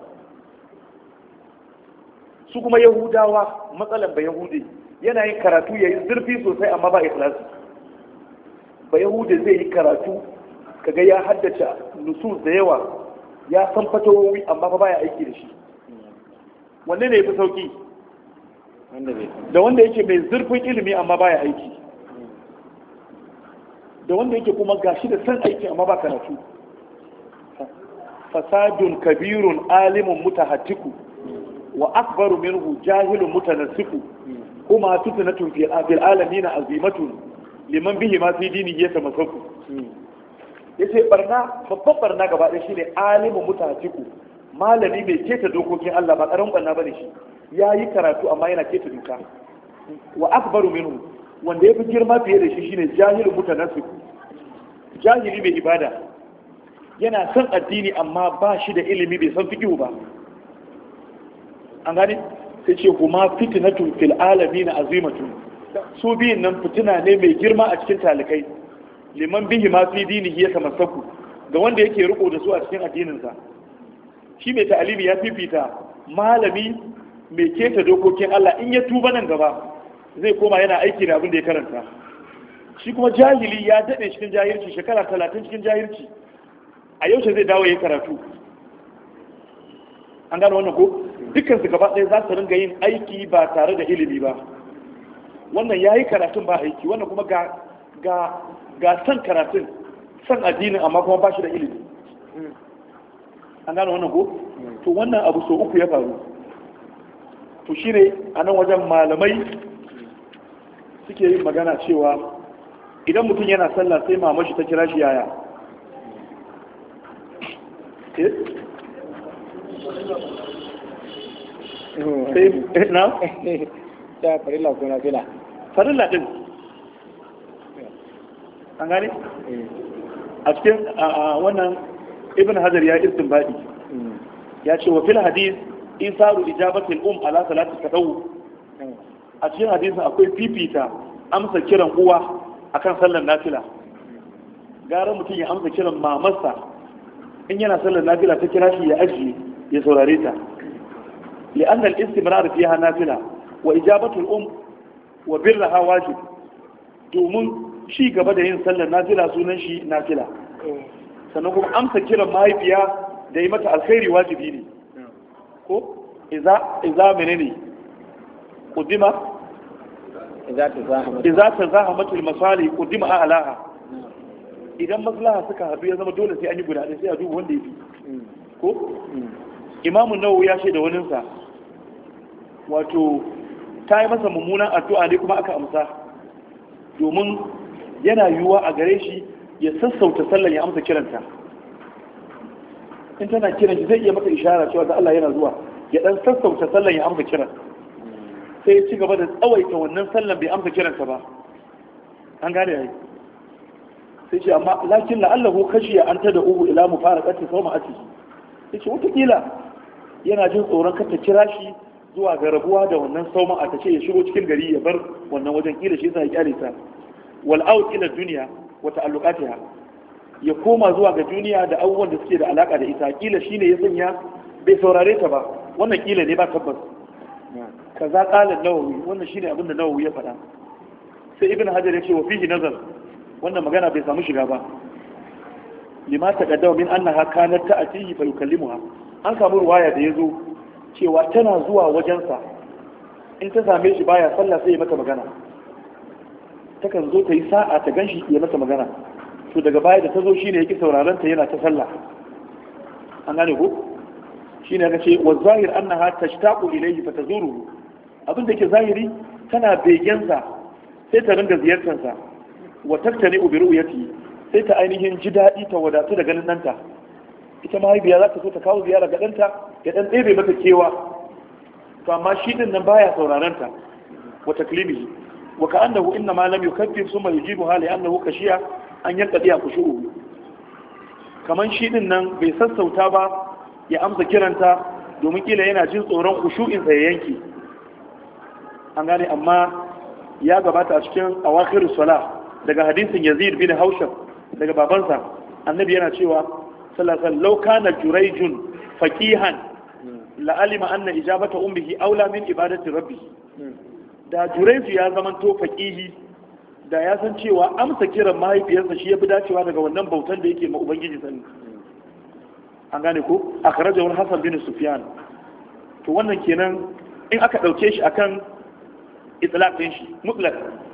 Su kuma yahudawa matsalan ba yahudi yana yin karatu yayi zurfi sosai amma ba ikhlasi. Ba yahudi zai yi karatu kaga ya haddace nusus da yawa, ya san fatawowi amma ba baya aiki da shi. Wanne ne yafi sauki? Da wanda yake mai zurfin ilimi amma baya aiki, da wanda yake kuma gashi da san aiki amma ba karatu. Fasadun kabirun alimun mutahattiku wa akbaru minhu jahilun mutanassiku kuma tutnatun fil alamin azimatun liman bihi ma fi dinihi yatamassaku. Yace barna, babban barna gaba ɗaya shine alimun mutahattiku, malami mai keta dokokin Allah, ba karamin barna bane shi, yayi karatu amma yana keta doka. Wa akbaru minhu, wanda yafi girma fiye da shi shine jahilun mutanassiku, jahili mai ibada, yana son addini amma ba shi da ilimi, bai san fiqh ba. An gane sai ce kuma fitnatun fil alamin azimatun, su biyun nan fitina ne mai girma a cikin talikai, liman bihi ma fi dinihi yatamassaku, ga wanda yake riko da su a cikin addininsa. Shi mai ta'alimi ya fifita malami mai keta dokokin Allah, in ya tuba nan gaba zai koma yana aiki da abin da ya karanta. Shi kuma jahili ya daɗe cikin jahilci, shekara 30 cikin jahilci, a yaushe zai dawo ya karatu. An gano wannan ko? Dukkan su gaba ɗaya za su ringa yin aiki ba tare da ilimi ba. Wannan ya yi karatun ba aiki, wannan kuma ga san karatun, san addinin amma kuma ba shi da ilimi. An gano wannan ko? To wannan abu so uku ya faru. To shi ne a nan wajen malamai suke yin magana cewa idan mutum yana sallah sai mamashi ta kira shi yaya. Sai na? Ta farilla ko na fila? Farilla din. An gane? A cikin wannan Ibn Hajar ya istinbadi. Ya ce wa fil hadis isaru ijabatul ala salati tadawu a cikin hadisin akwai fifita amsa kiran uwa akan sallar nafila. Gara mutum ya amsa kiran mamarsa in yana sallar nafila ta kira shi ya ajiye ya saurare ta. li'anna al-istimrar fiha nafila wa ijabatul wa birraha wajib, domin shi gaba da yin sallar nafila sunan shi nafila, sannan kuma amsa kiran mahaifiya da yi mata alkhairi wajibi ne. ko iza menene qudima iza tazahamatul masali qudima a'laha, idan maslaha suka haɗu ya zama dole sai an yi guda ɗaya sai a duba wanda ya fi. ko imamu nawawi ya ce da waninsa wato ta yi masa mummunan addu'a ne kuma aka amsa, domin yana yiwuwa a gare shi ya sassauta sallan ya amsa kiranta. in tana kiran shi zai iya maka ishara cewa da Allah yana zuwa, ya dan sassauta sallan ya amsa kiran, sai ya ci gaba da tsawaita wannan sallan bai amsa kiranta ba. an gane yayi sai ce amma lakin la'allahu khashiya an tad'u ila mufaraqati sawma'ati, yace wata kila yana jin tsoron kar ta kira shi zuwa ga rabuwa da wannan sauma'a, ta ce ya shigo cikin gari ya bar wannan wajen, kila shi yasa ya kyale ta. wal out ila dunya wa ta'alluqatiha, ya koma zuwa ga duniya da abubuwan da suke da alaka da ita, kila shine ya sanya bai saurare ta ba. wannan kila ne ba tabbas. kaza qala an-nawawi, wannan shine abin da nawawi ya faɗa. sai ibn hajar ya ce wa fihi nazar, wannan magana bai samu shiga ba. lima taqaddama min annaha kanat ta'tihi fa yukallimuha, an samu ruwaya da yazo cewa tana zuwa wajensa, in ta same shi baya sallah sai ya mata magana. takan zo ta yi sa'a ta ganshi ya mata magana, to daga baya da ta zo shine yake sauraron ta yana ta sallah. an gane ko shine aka ce wa zahir annaha tashtaqu ilayhi fa tazuruhu, abin da yake zahiri tana begensa sai ta ringa ziyartarsa. wa taktani bi ru'yati, sai ta ainihin ji daɗi ta wadatu da ganin ɗanta. ita mahaifiya za ta so ta kawo ziyara ga ɗanta ya ɗan ɗebe mata kewa, to amma shi ɗin nan baya sauraron ta. wa taklimihi wa ka'annahu inna ma lam yukaffir thumma yujibu hali annahu kashiya an yanqadi khushu'u, kaman shi ɗin nan bai sassauta ba ya amsa kiranta domin kila yana jin tsoron khushu'in sa ya yanke. an gane, amma ya gabata a cikin awakhirus salah daga hadisin Yazid bin Haushab daga babansa, annabi yana cewa sallallahu alaihi wasallam kana jurayjun faqihan la alima anna ijabata ummihi aula min ibadati rabbi. da jurayju ya zaman to faqihi, da ya san cewa amsa kiran mahaifiyarsa shi yafi dacewa daga wannan bautan da yake ma ubangiji sani. an gane ko akhrajahu Hasan bin Sufyan. to wannan kenan in aka dauke shi akan itlaq din shi mutlaq,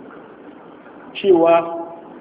cewa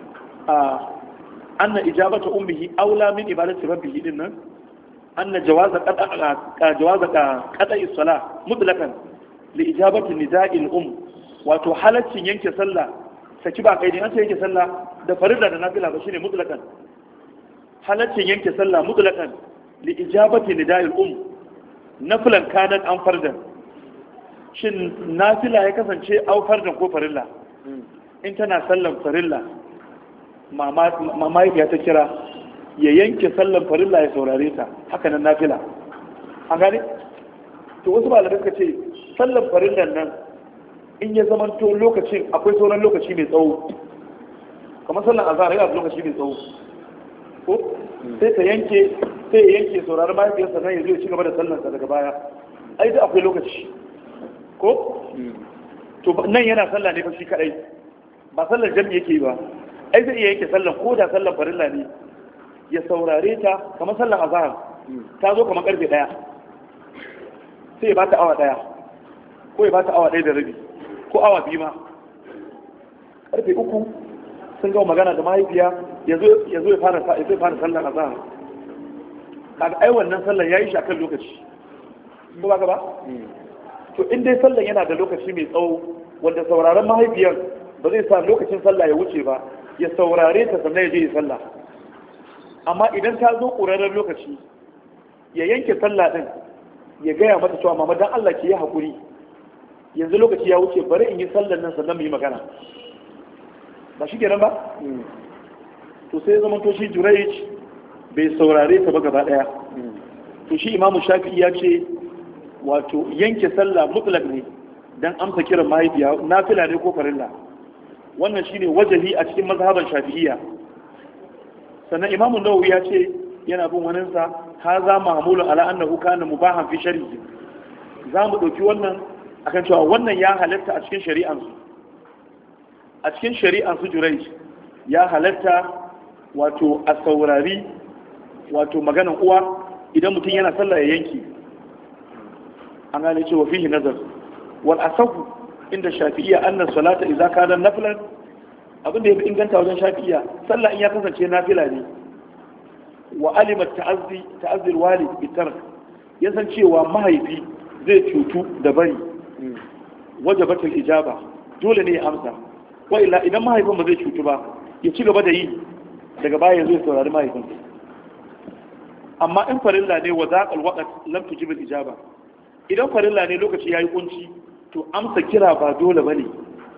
anna ijabata ummihi aula min ibadati rabbihi din nan, anna jawaza qada'i salah mutlaqan li ijabati nida'il wato halaccin yanke sallah saki ba kai ne an ce yanke sallah da farilla da nafila ba shine mutlaqan. halaccin yanke sallah mutlaqan li ijabati nida'il nafilan kanat an fardan, shin nafila ya kasance au fardan ko farilla. in tana sallan farilla mamaiya ta kira ya yanke sallan farilla ya saurare ta, haka nan nafila. an gane, to wasu malamai suka ce sallan farillan nan in ya zama to lokacin akwai sauran lokaci mai tsawo, kamar sallan azhar yana da lokaci mai tsawo, ko sai ta yanke, sai ya yanke saurari mahaifiyarsa nan ya zo ya ci gaba da sallansa daga baya, ai da akwai lokaci ko to nan yana sallah ne fa shi kadai, ba sallar jami'i yake ba. ai zai iya yake sallan ko da sallan farilla ne ya saurare ta, kamar sallan azhar ta zo kamar karfe 1 sai ya bata awa 1 ko ya bata awa 1 da rabi ko awa 2 ma. karfe 3 sun gawo magana da mahaifiya ya zo ya fara sallan azhar, kaga ai wannan sallan yayi shi akan lokaci ko ba ka ba. to in dai sallan yana da lokaci mai tsawo wanda sauraron mahaifiyar ba zai sa lokacin sallah ya wuce ba, ya saurare ta sannan ya je ya sallah. amma idan ta zo ƙurarren lokaci ya yanke sallah din, ya gaya mata cewa mama dan Allah ki yi hakuri, yanzu lokaci ya wuce, bari in yi sallan nan sannan mu yi magana. ba shi kenan ba. to sai zaman to shi Jurayj bai saurare ta ba gaba daya. to shi Imamu Shafi'i ya ce wato yanke sallah mutlaq ne dan amsa kiran mahaifiya nafila ne ko farilla wannan shine wajahi a cikin mazhaban shafi'iyya sannan imamu nawawi ya ce yana bin wanin sa haza mahmulun ala annahu kana mubahan fi shar'i za mu dauki wannan akan cewa wannan ya halatta a cikin shari'an su a cikin shari'an su Jurayj ya halatta wato a saurari wato maganan uwa idan mutum yana sallah ya yanki an gane cewa fihi nazar wal asahu inda shafi'iyya anna salata idza kana nafilan abin da yafi inganta wajen shafi'iyya sallah in ya kasance nafila ne wa alima ta'azzi alwalid bi tark ya san cewa mahaifi zai cutu da bari wajabatul ijaba dole ne ya amsa wa illa idan mahaifin ba zai cutu ba ya ci gaba da yi daga baya zai saurari mahaifin amma in farilla ne wa zaqal waqt lam tujib al-ijaba idan farilla ne lokaci yayi kunci to amsa kira ba dole bane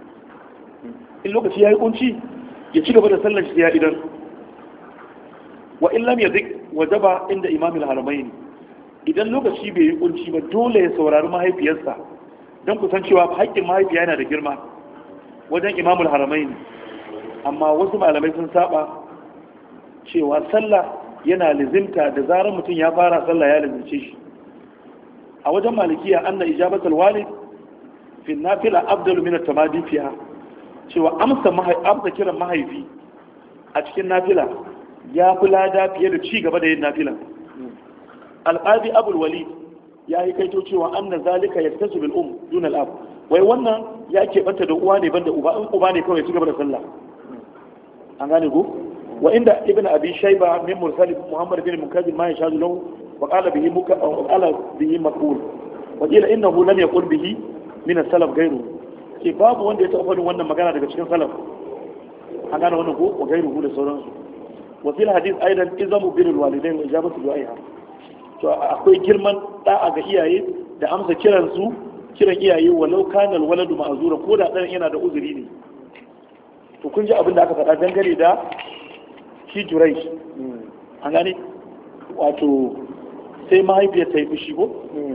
in lokaci yayi kunci ya ci gaba da sallar shi ya idan wa in lam yadik wajaba inda imam al-haramain idan lokaci bai yi kunci ba dole ya saurari mahaifiyarsa dan kusan cewa haƙƙin mahaifiya yana da girma wajen imam al-haramain amma wasu malamai sun saba cewa sallah yana lizimta da zarar mutum ya fara sallah ya lizimce shi a wajen malikiya anna ijabatul walid fi nafila afdalu min at-tamadi fiha cewa amsa kiran mahaifi a cikin nafila ya fi lada fiye da ci gaba da yin nafila al-qadi abul walid ya yi kaito cewa anna zalika yaktasu bil dun al-ab wai wannan ya keɓanta da uwa ne banda uba in uba ne kawai ci gaba da sallah an gane ko wa inda ibn abi shayba min mursal muhammad bin mukazzib ma yashadu lahu wa qala bihi maqbul wa qila innahu lam yaqul bihi min as-salaf ghayru ke babu wanda ya taɓa faɗin wannan magana daga cikin salaf an gane wannan ko wa ghayruhu da sauransu wa fil hadith aidan izamu bil walidain wa ijabatu du'aiha to akwai girman da'a ga iyaye da amsa kiran iyaye walau kana al-waladu ma'zura ko da dan yana da uzuri ne to kun ji abin da aka faɗa dangane da shi Jurayj an gane wato sai mahaifiyar ta yi fushi ko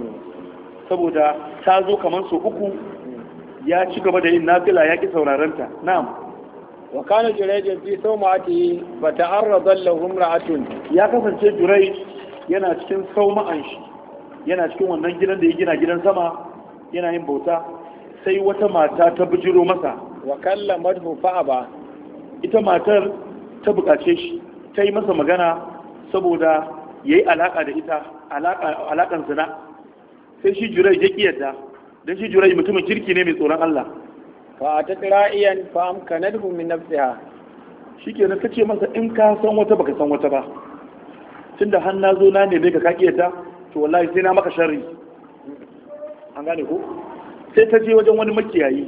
saboda ta zo kamar so uku ya ci gaba da yin nafila ya ki saurarenta na'am wa kana Jurayj fi sawmati fa ta'arrada lahu imra'atun ya kasance Jurayj yana cikin sauma'an shi yana cikin wannan gidan da ya gina gidan sama yana yin bauta sai wata mata ta bijiro masa wa kallamathu fa'aba ita matar ta bukace shi ta yi masa magana saboda yayi alaka da ita alakan zina sai shi Jurayj ya kiyarda dan shi Jurayj mutumin kirki ne mai tsoron Allah fa ta ra'iyan fa amkanathu min nafsiha shikenan kace masa in ka san wata baka san wata ba tunda har na zo na neme ka ka kiyarda to wallahi sai na maka sharri an gane ko sai ta je wajen wani makiyayi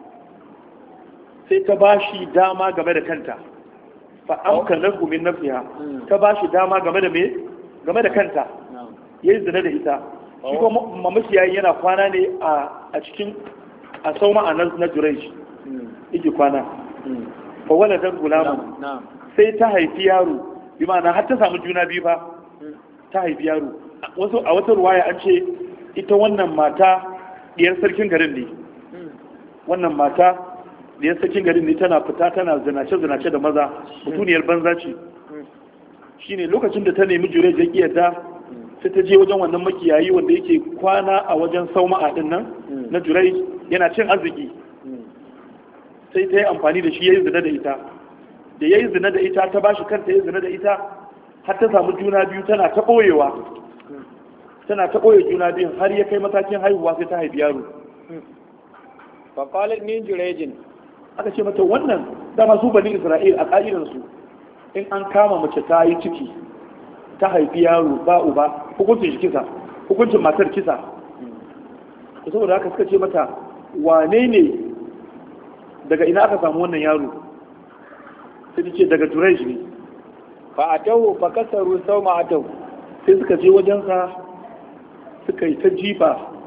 sai ta ba shi dama game da kanta fa amkan lahu min nafsiha ta ba shi dama game da me game da kanta yayi zina da ita shi ko makiyayi yana kwana ne a cikin a sauma a na Jurayj yake kwana fa waladan gulaman sai ta haifi yaro bi ma'ana har ta samu juna biyu fa ta haifi yaro a wata ruwaya an ce ita wannan mata diyar sarkin garin ne wannan mata diyar sarkin garin ne tana fita tana zinace da maza mutuniyar banza ce shine lokacin da ta nemi Jurayj ya kiyarta sai ta je wajen wannan makiyayi wanda yake kwana a wajen sauma'a din nan na Jurayj yana cin arziki sai ta yi amfani da shi yayi zina da ita da yayi zina da ita ta bashi kanta yayi zina da ita har ta samu juna biyu tana ta boyewa tana ta ɓoye juna biyun har ya kai matakin haihuwa sai ta haifi yaro. faƙalar min Jurayjin aka ce mata wannan dama su bani Isra'il a ƙa'idansu in an kama mace ta yi ciki ta haifi yaro ba uba hukuncin shi kisa hukuncin matar kisa ku saboda haka suka ce mata wane ne daga ina aka samu wannan yaro sai ta ce daga Jurayj ne fa atahu fa kasaru sawma'atahu sai suka je wajensa suka yi ta jifa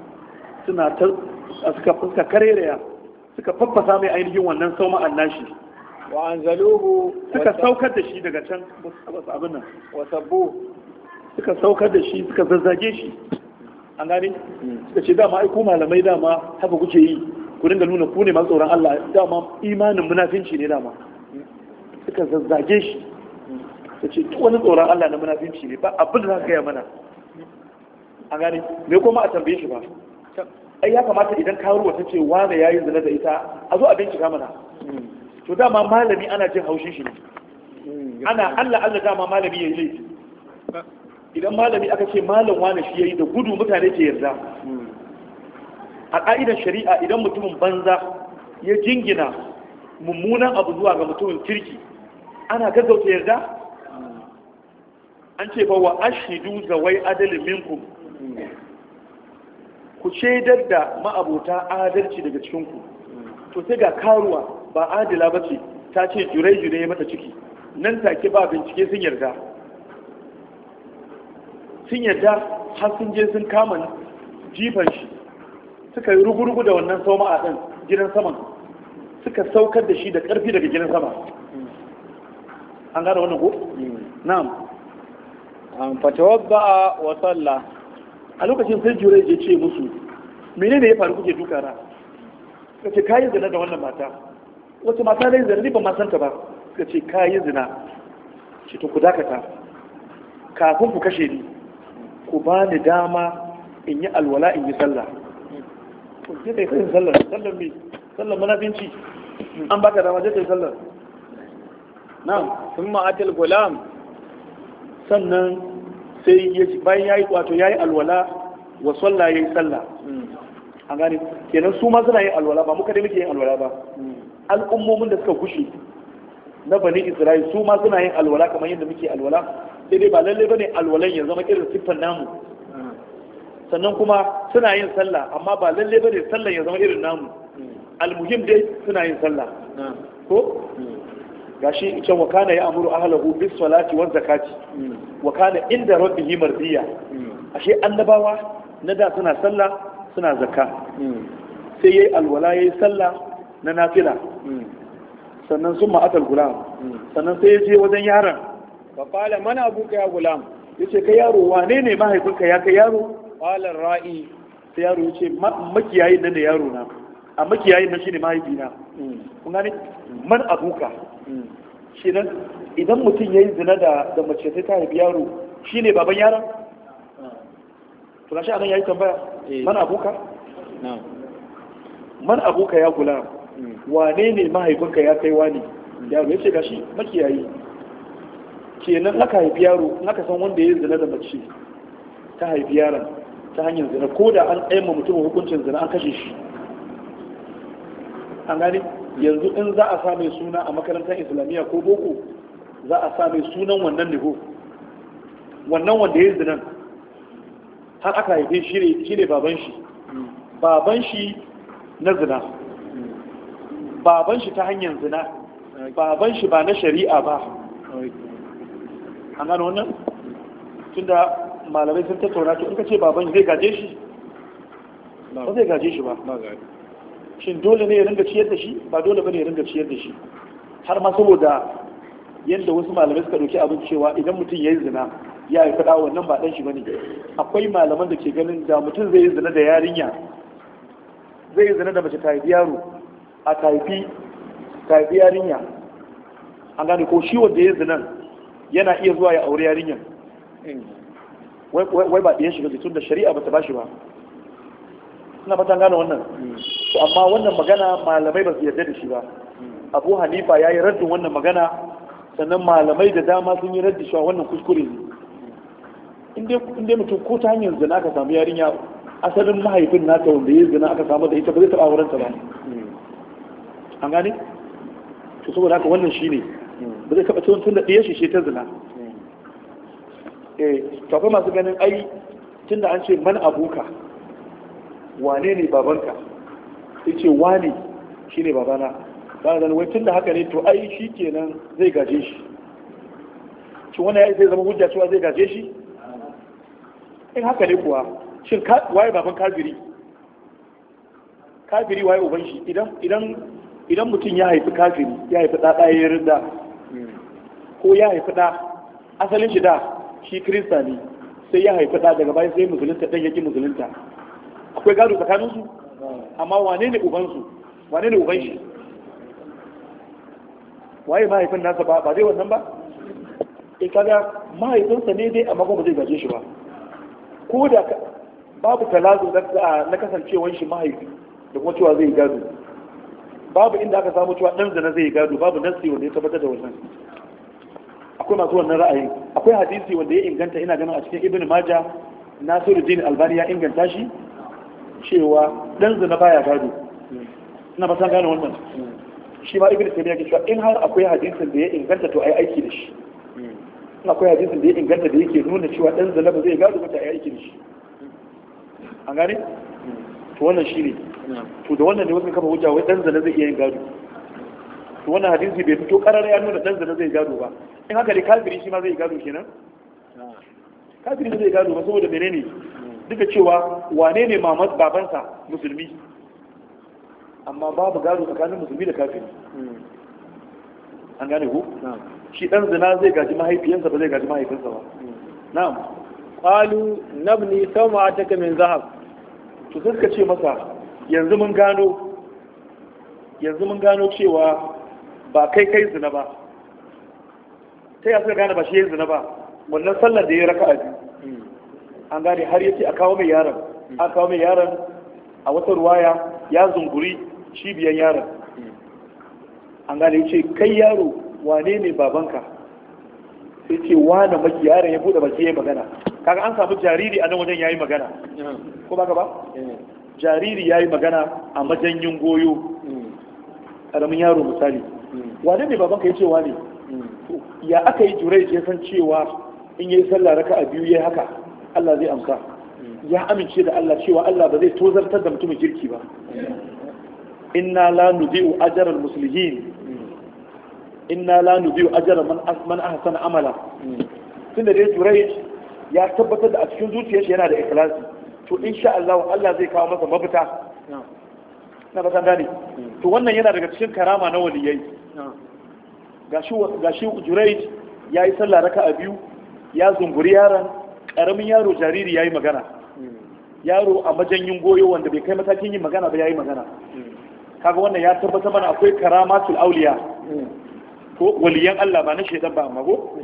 suka karereya suka faffasa mai ainihin wannan sauma'an nashi wa anzaluhu suka saukar da shi daga can abin nan wa sabbu suka saukar da shi suka zazzage shi an gane suka ce dama ai ko malamai dama haka kuke yi ku dinga nuna ku ne masu tsoron Allah dama imanin munafinci ne dama suka zazzage shi ta ce duk wani tsoron Allah na munafinci ne ba abin da za ka gaya mana an gane me kuma a tambaye shi ba ai ya kamata idan karuwa ta ce wane yayi zina da ita a zo a bincika mana to dama malami ana jin haushin shi ne ana Allah dama malami yayi laifi idan malami aka ce malam wane shi yayi da gudu mutane ke yarda a ka'idar shari'a idan mutumin banza ya jingina mummunan abu zuwa ga mutumin kirki ana gaggauta yarda an ce fa wa ashidu zawai adalin minkum ku shaidar da ma'abota adalci daga cikinku to sai ga karuwa ba adila ba ce ta ce jurai ya mata ciki nan take ba bincike sun yarda har sun je sun kama jifan shi suka yi rugurugu da wannan sauma a ɗan gidan saman suka saukar da shi da ƙarfi daga gidan sama an gane wannan ko? na'am fatawabba wa salla a lokacin sai jurai ya ce musu menene ya faru kuke duka na suka ce kayi zina da wannan mata wata mata dai zina ni ba ma santa ba suka ce kayi zina ce to ku dakata kafin ku kashe ni ku ba ni dama in yi alwala in yi sallah sai kai kai sallar me sallar munafinci an baka dama sai kai sallar na'am thumma atal gulam sannan sai bayan yayi wato yayi alwala wa sallah yayi sallah an gane kenan su ma suna yin alwala ba muka da muke yin alwala ba al'ummomin da suka gushe na bani Isra'il su ma suna yin alwala kamar yadda muke alwala sai dai ba lalle bane alwalan ya zama irin siffar namu sannan kuma suna yin sallah amma ba lalle bane sallah ya zama irin namu almuhim dai suna yin sallah ko gashi ita wa kana ya amuru ahlahu bis salati waz zakati wa kana inda rabbihi mardiya ashe annabawa na da suna sallah suna zakka sai yayi alwala yayi sallah na nafila sannan sun ma'atal gulam sannan sai ya je wajen yaron fa qala man abuka ya gulam yace kai yaro wane ne mahaifinka ya kai yaro qala ra'i sai yaro yace makiyayin nan da yaro na a makiyayin nan shine mahaifina kun gane man abuka nan idan mutum yayi zina da mace sai ta haifi yaro shine baban yaron to gashi anan yayi tambaya man abuka man abuka ya gulam wane ne mahaifinka ya kai wani yaro ya ce gashi makiyayi kenan aka haifi yaro in aka san wanda ya yi zina da mace ta haifi yaron ta hanyar zina ko da an tsaye mutum hukuncin zina an kashe shi an gani yanzu in za a sa mai suna a makarantar islamiyya ko boko za a sa mai sunan wannan ne ko wannan wanda ya yi zinan har aka haife shi ne baban shi na zina baban shi ta hanyar zina baban shi ba na shari'a ba an gano wannan tunda malamai sun tattauna to in ka ce baban zai gaje shi ba zai gaje shi ba shin dole ne ya ringa ciyar da shi ba dole bane ya ringa ciyar da shi har ma saboda yadda wasu malamai suka dauki abin cewa idan mutum ya yi zina ya haifi da wannan ba dan shi bane akwai malaman da ke ganin da mutum zai yi zina da yarinya zai yi zina da mace ta haifi yaro a taifi yarinya an gane ko shi wanda ya zinan yana iya zuwa ya aure yarinyan wai ba ɗiyan shiga tun da shari'a ba ta ba shi ba suna fatan gane wannan amma wannan magana malamai ba su yarda da shi ba abu hanifa ya yi raddin wannan magana sannan malamai da dama sun yi raddi shi wannan kuskure ne inda mutum ko ta hanyar zina aka samu yarinya asalin mahaifin nata wanda ya zina aka samu da ita ba zai taɓa aurenta ba an gane to saboda haka wannan shine ba zai taba tun da ɗaya shi ta zina to akwai masu ganin ai tunda an ce man abuka wane ne babanka sai ce wane shine babana ba da wai tunda haka ne to ai shi kenan zai gaje shi shi wannan ya zai zama hujja cewa zai gaje shi in haka ne kuwa shin waye baban kafiri waye uban shi idan mutum ya haifi kafiri ya haifi ɗaɗa ya rinda ko ya haifi ɗa asalin shi da shi kirista ne sai ya haifi ɗa daga bayan sai musulunta ɗan yake musulunta, akwai gado tsakaninsu? Amma wane ne ubansu? Wane ne uban shi? Waye mahaifin nasa ba dai wannan ba? Kaga mahaifinsa ne dai amma kuma zai gaje shi ba, ko da babu talazu na kasancewar shi mahaifi da kuma cewa zai gado, babu inda aka samu cewa ɗan zina zai gado, babu nasi wanda ya tabbatar da wannan. Akwai masu wannan ra'ayin. Akwai hadisi wanda ya inganta, ina ganin a cikin Ibn Majah, Nasiruddin Albani ya inganta shi cewa ɗan zina baya gado. Ina ba san gane wannan. Shi ma Ibn Taymiyyah ya ce in har akwai hadisin da ya inganta to ai aiki da shi. In akwai hadisin da ya inganta da yake nuna cewa ɗan zina ba zai gado ba ta ai aiki da shi. An gane? To wannan shi ne. To da wannan ne wasu kafa hujja wai ɗan zina zai iya yin gado. To wannan hadisi bai fito ƙarar ya nuna ɗan zina zai gado ba. In haka dai kafiri shi ma zai gado kenan? Kafiri zai gado ba saboda menene? Duk da cewa wane ne mamad babansa musulmi, amma babu gado tsakanin musulmi da kafiri. An gane ku? Shi ɗan zina zai gaji mahaifiyansa ba zai gaji mahaifinsa ba. Na'am. Qalu nabni sawma'ataka min zahab. To sai suka ce masa yanzu mun gano cewa ba kai zina ba. Ta yi suka gane ba shi ya zina ba, wannan sallar da ya raka a biyu. An gane har yace a kawo mai yaron, a wata ruwaya ya zunguri cibiyan yaron. An gane yace kai yaro wane ne babanka? Sai ce wane maki, yaron ya bude baki ya magana. Kaga an samu jariri a nan wajen yayi magana, ko baka ba? Jariri yayi magana a majanyin goyo, karamin yaro misali. Wane ne babanka? Yace wane. Ya aka yi Jurai ya san cewa in yi sallah raka a biyu yayi haka Allah zai amsa? Ya amince da Allah cewa Allah ba zai tozartar da mutumin kirki ba. Inna la nudi'u ajra al-muslimin, inna la nudi'u ajra man ahsana amala. Tunda dai Jurai ya tabbatar da a cikin zuciyarsa yana da ikhlasi, to insha Allah Allah zai kawo masa mafita. Na ba san gane. To wannan yana daga cikin karama na waliyai. Gashi Jurai ya yi sallah raka a biyu, ya zunguri yaron, ƙaramin yaro jariri ya yi magana. Yaro a majanyin goyo wanda bai kai matakin yin magana ba ya yi magana. Kaga wannan ya tabbata mana akwai karamatul auliya, ko waliyan Allah ba na shaidan ba amma ko?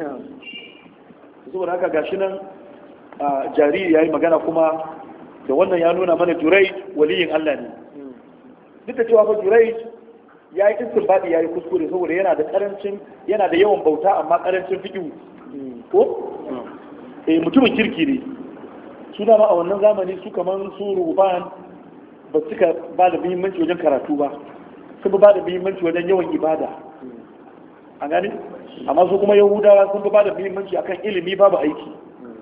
Saboda haka gashi nan jariri ya yi magana, kuma da wannan ya nuna mana Jurai waliyin Allah ne. Duk da cewa fa Jurai ya yi istinbadi ya yi kuskure saboda yana da yawan bauta amma karancin fiqhu ko mutumin kirki ne. Su dama a wannan zamani su kaman su ruban ba suka ba da muhimmanci wajen karatu ba, sun ba da muhimmanci wajen yawan ibada. A gani? Amma su kuma Yahudawa sun ba da muhimmanci akan ilimi babu aiki.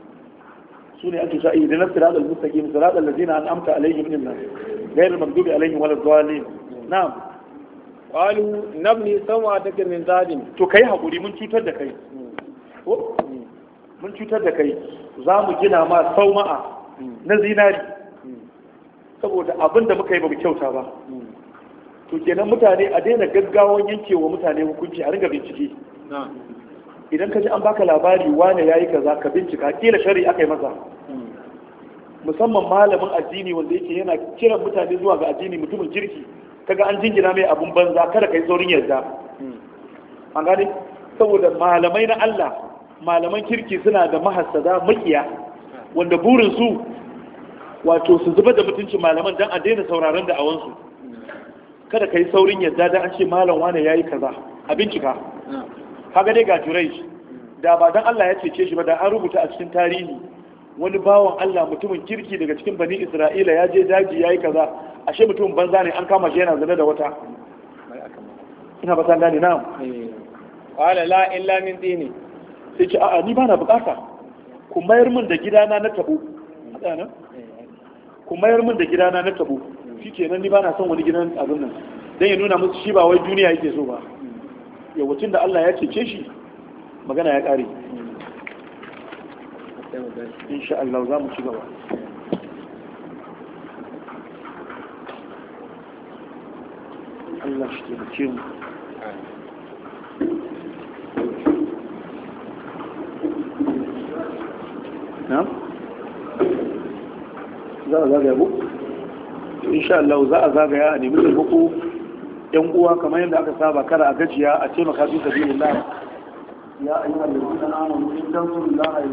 Su ne ake sa ihdina siratal mustaqim siratal ladzina an'amta alaihim minna ghayril maghdubi alaihim waladdallin. Na'am. Qalu nabni sawma'ataka min zadin. To kai hakuri, mun cutar da kai. Ko mun cutar da kai, za mu gina ma sauma'a na zinari saboda abin da muka yi ba mu kyauta ba. To kenan mutane a daina gaggawan yankewa mutane hukunci, a ringa bincike. Idan ka ji an baka labari wane yayi kaza ka bincika, kila shari'a aka yi masa. Musamman malamin addini wanda yake yana kiran mutane zuwa ga addini, mutumin kirki, kaga an jingina mai abun banza, kada kai saurin yarda. An gane? Saboda malamai na Allah, malaman kirki suna da mahassada makiya wanda burin su wato su zubar da mutuncin malaman dan a daina sauraron da awansu. Kada kai saurin yarda dan an ce malam wane yayi kaza, a bincika. Kaga dai ga Jurai, da ba dan Allah ya cece shi ba da an rubuta a cikin tarihi wani bawan Allah mutumin kirki daga cikin bani Isra'ila ya je daji yayi kaza, ashe mutumin banza ne, an kama shi yana zina da wata. Ina ba san gane na. Qala la illa min dini. Sai ce a'a ni bana bukata, ku mayar min da gidana na tabo. Ku mayar min da gidana na tabo. Shikenan ni bana son wani gidan abin nan. Dan ya nuna musu shi ba wai duniya yake so ba. Yawacin da Allah ya cece shi, magana ya kare. Insha Allah za mu ci gaba. Allah shi taimake mu. Na'am? za a zagaya ko insha Allah za a zagaya a nemi taimako yan uwa kamar yadda aka saba kada a gajiya a taimaka fi sabilillah ya ayyuhal ladina amanu in tansurullaha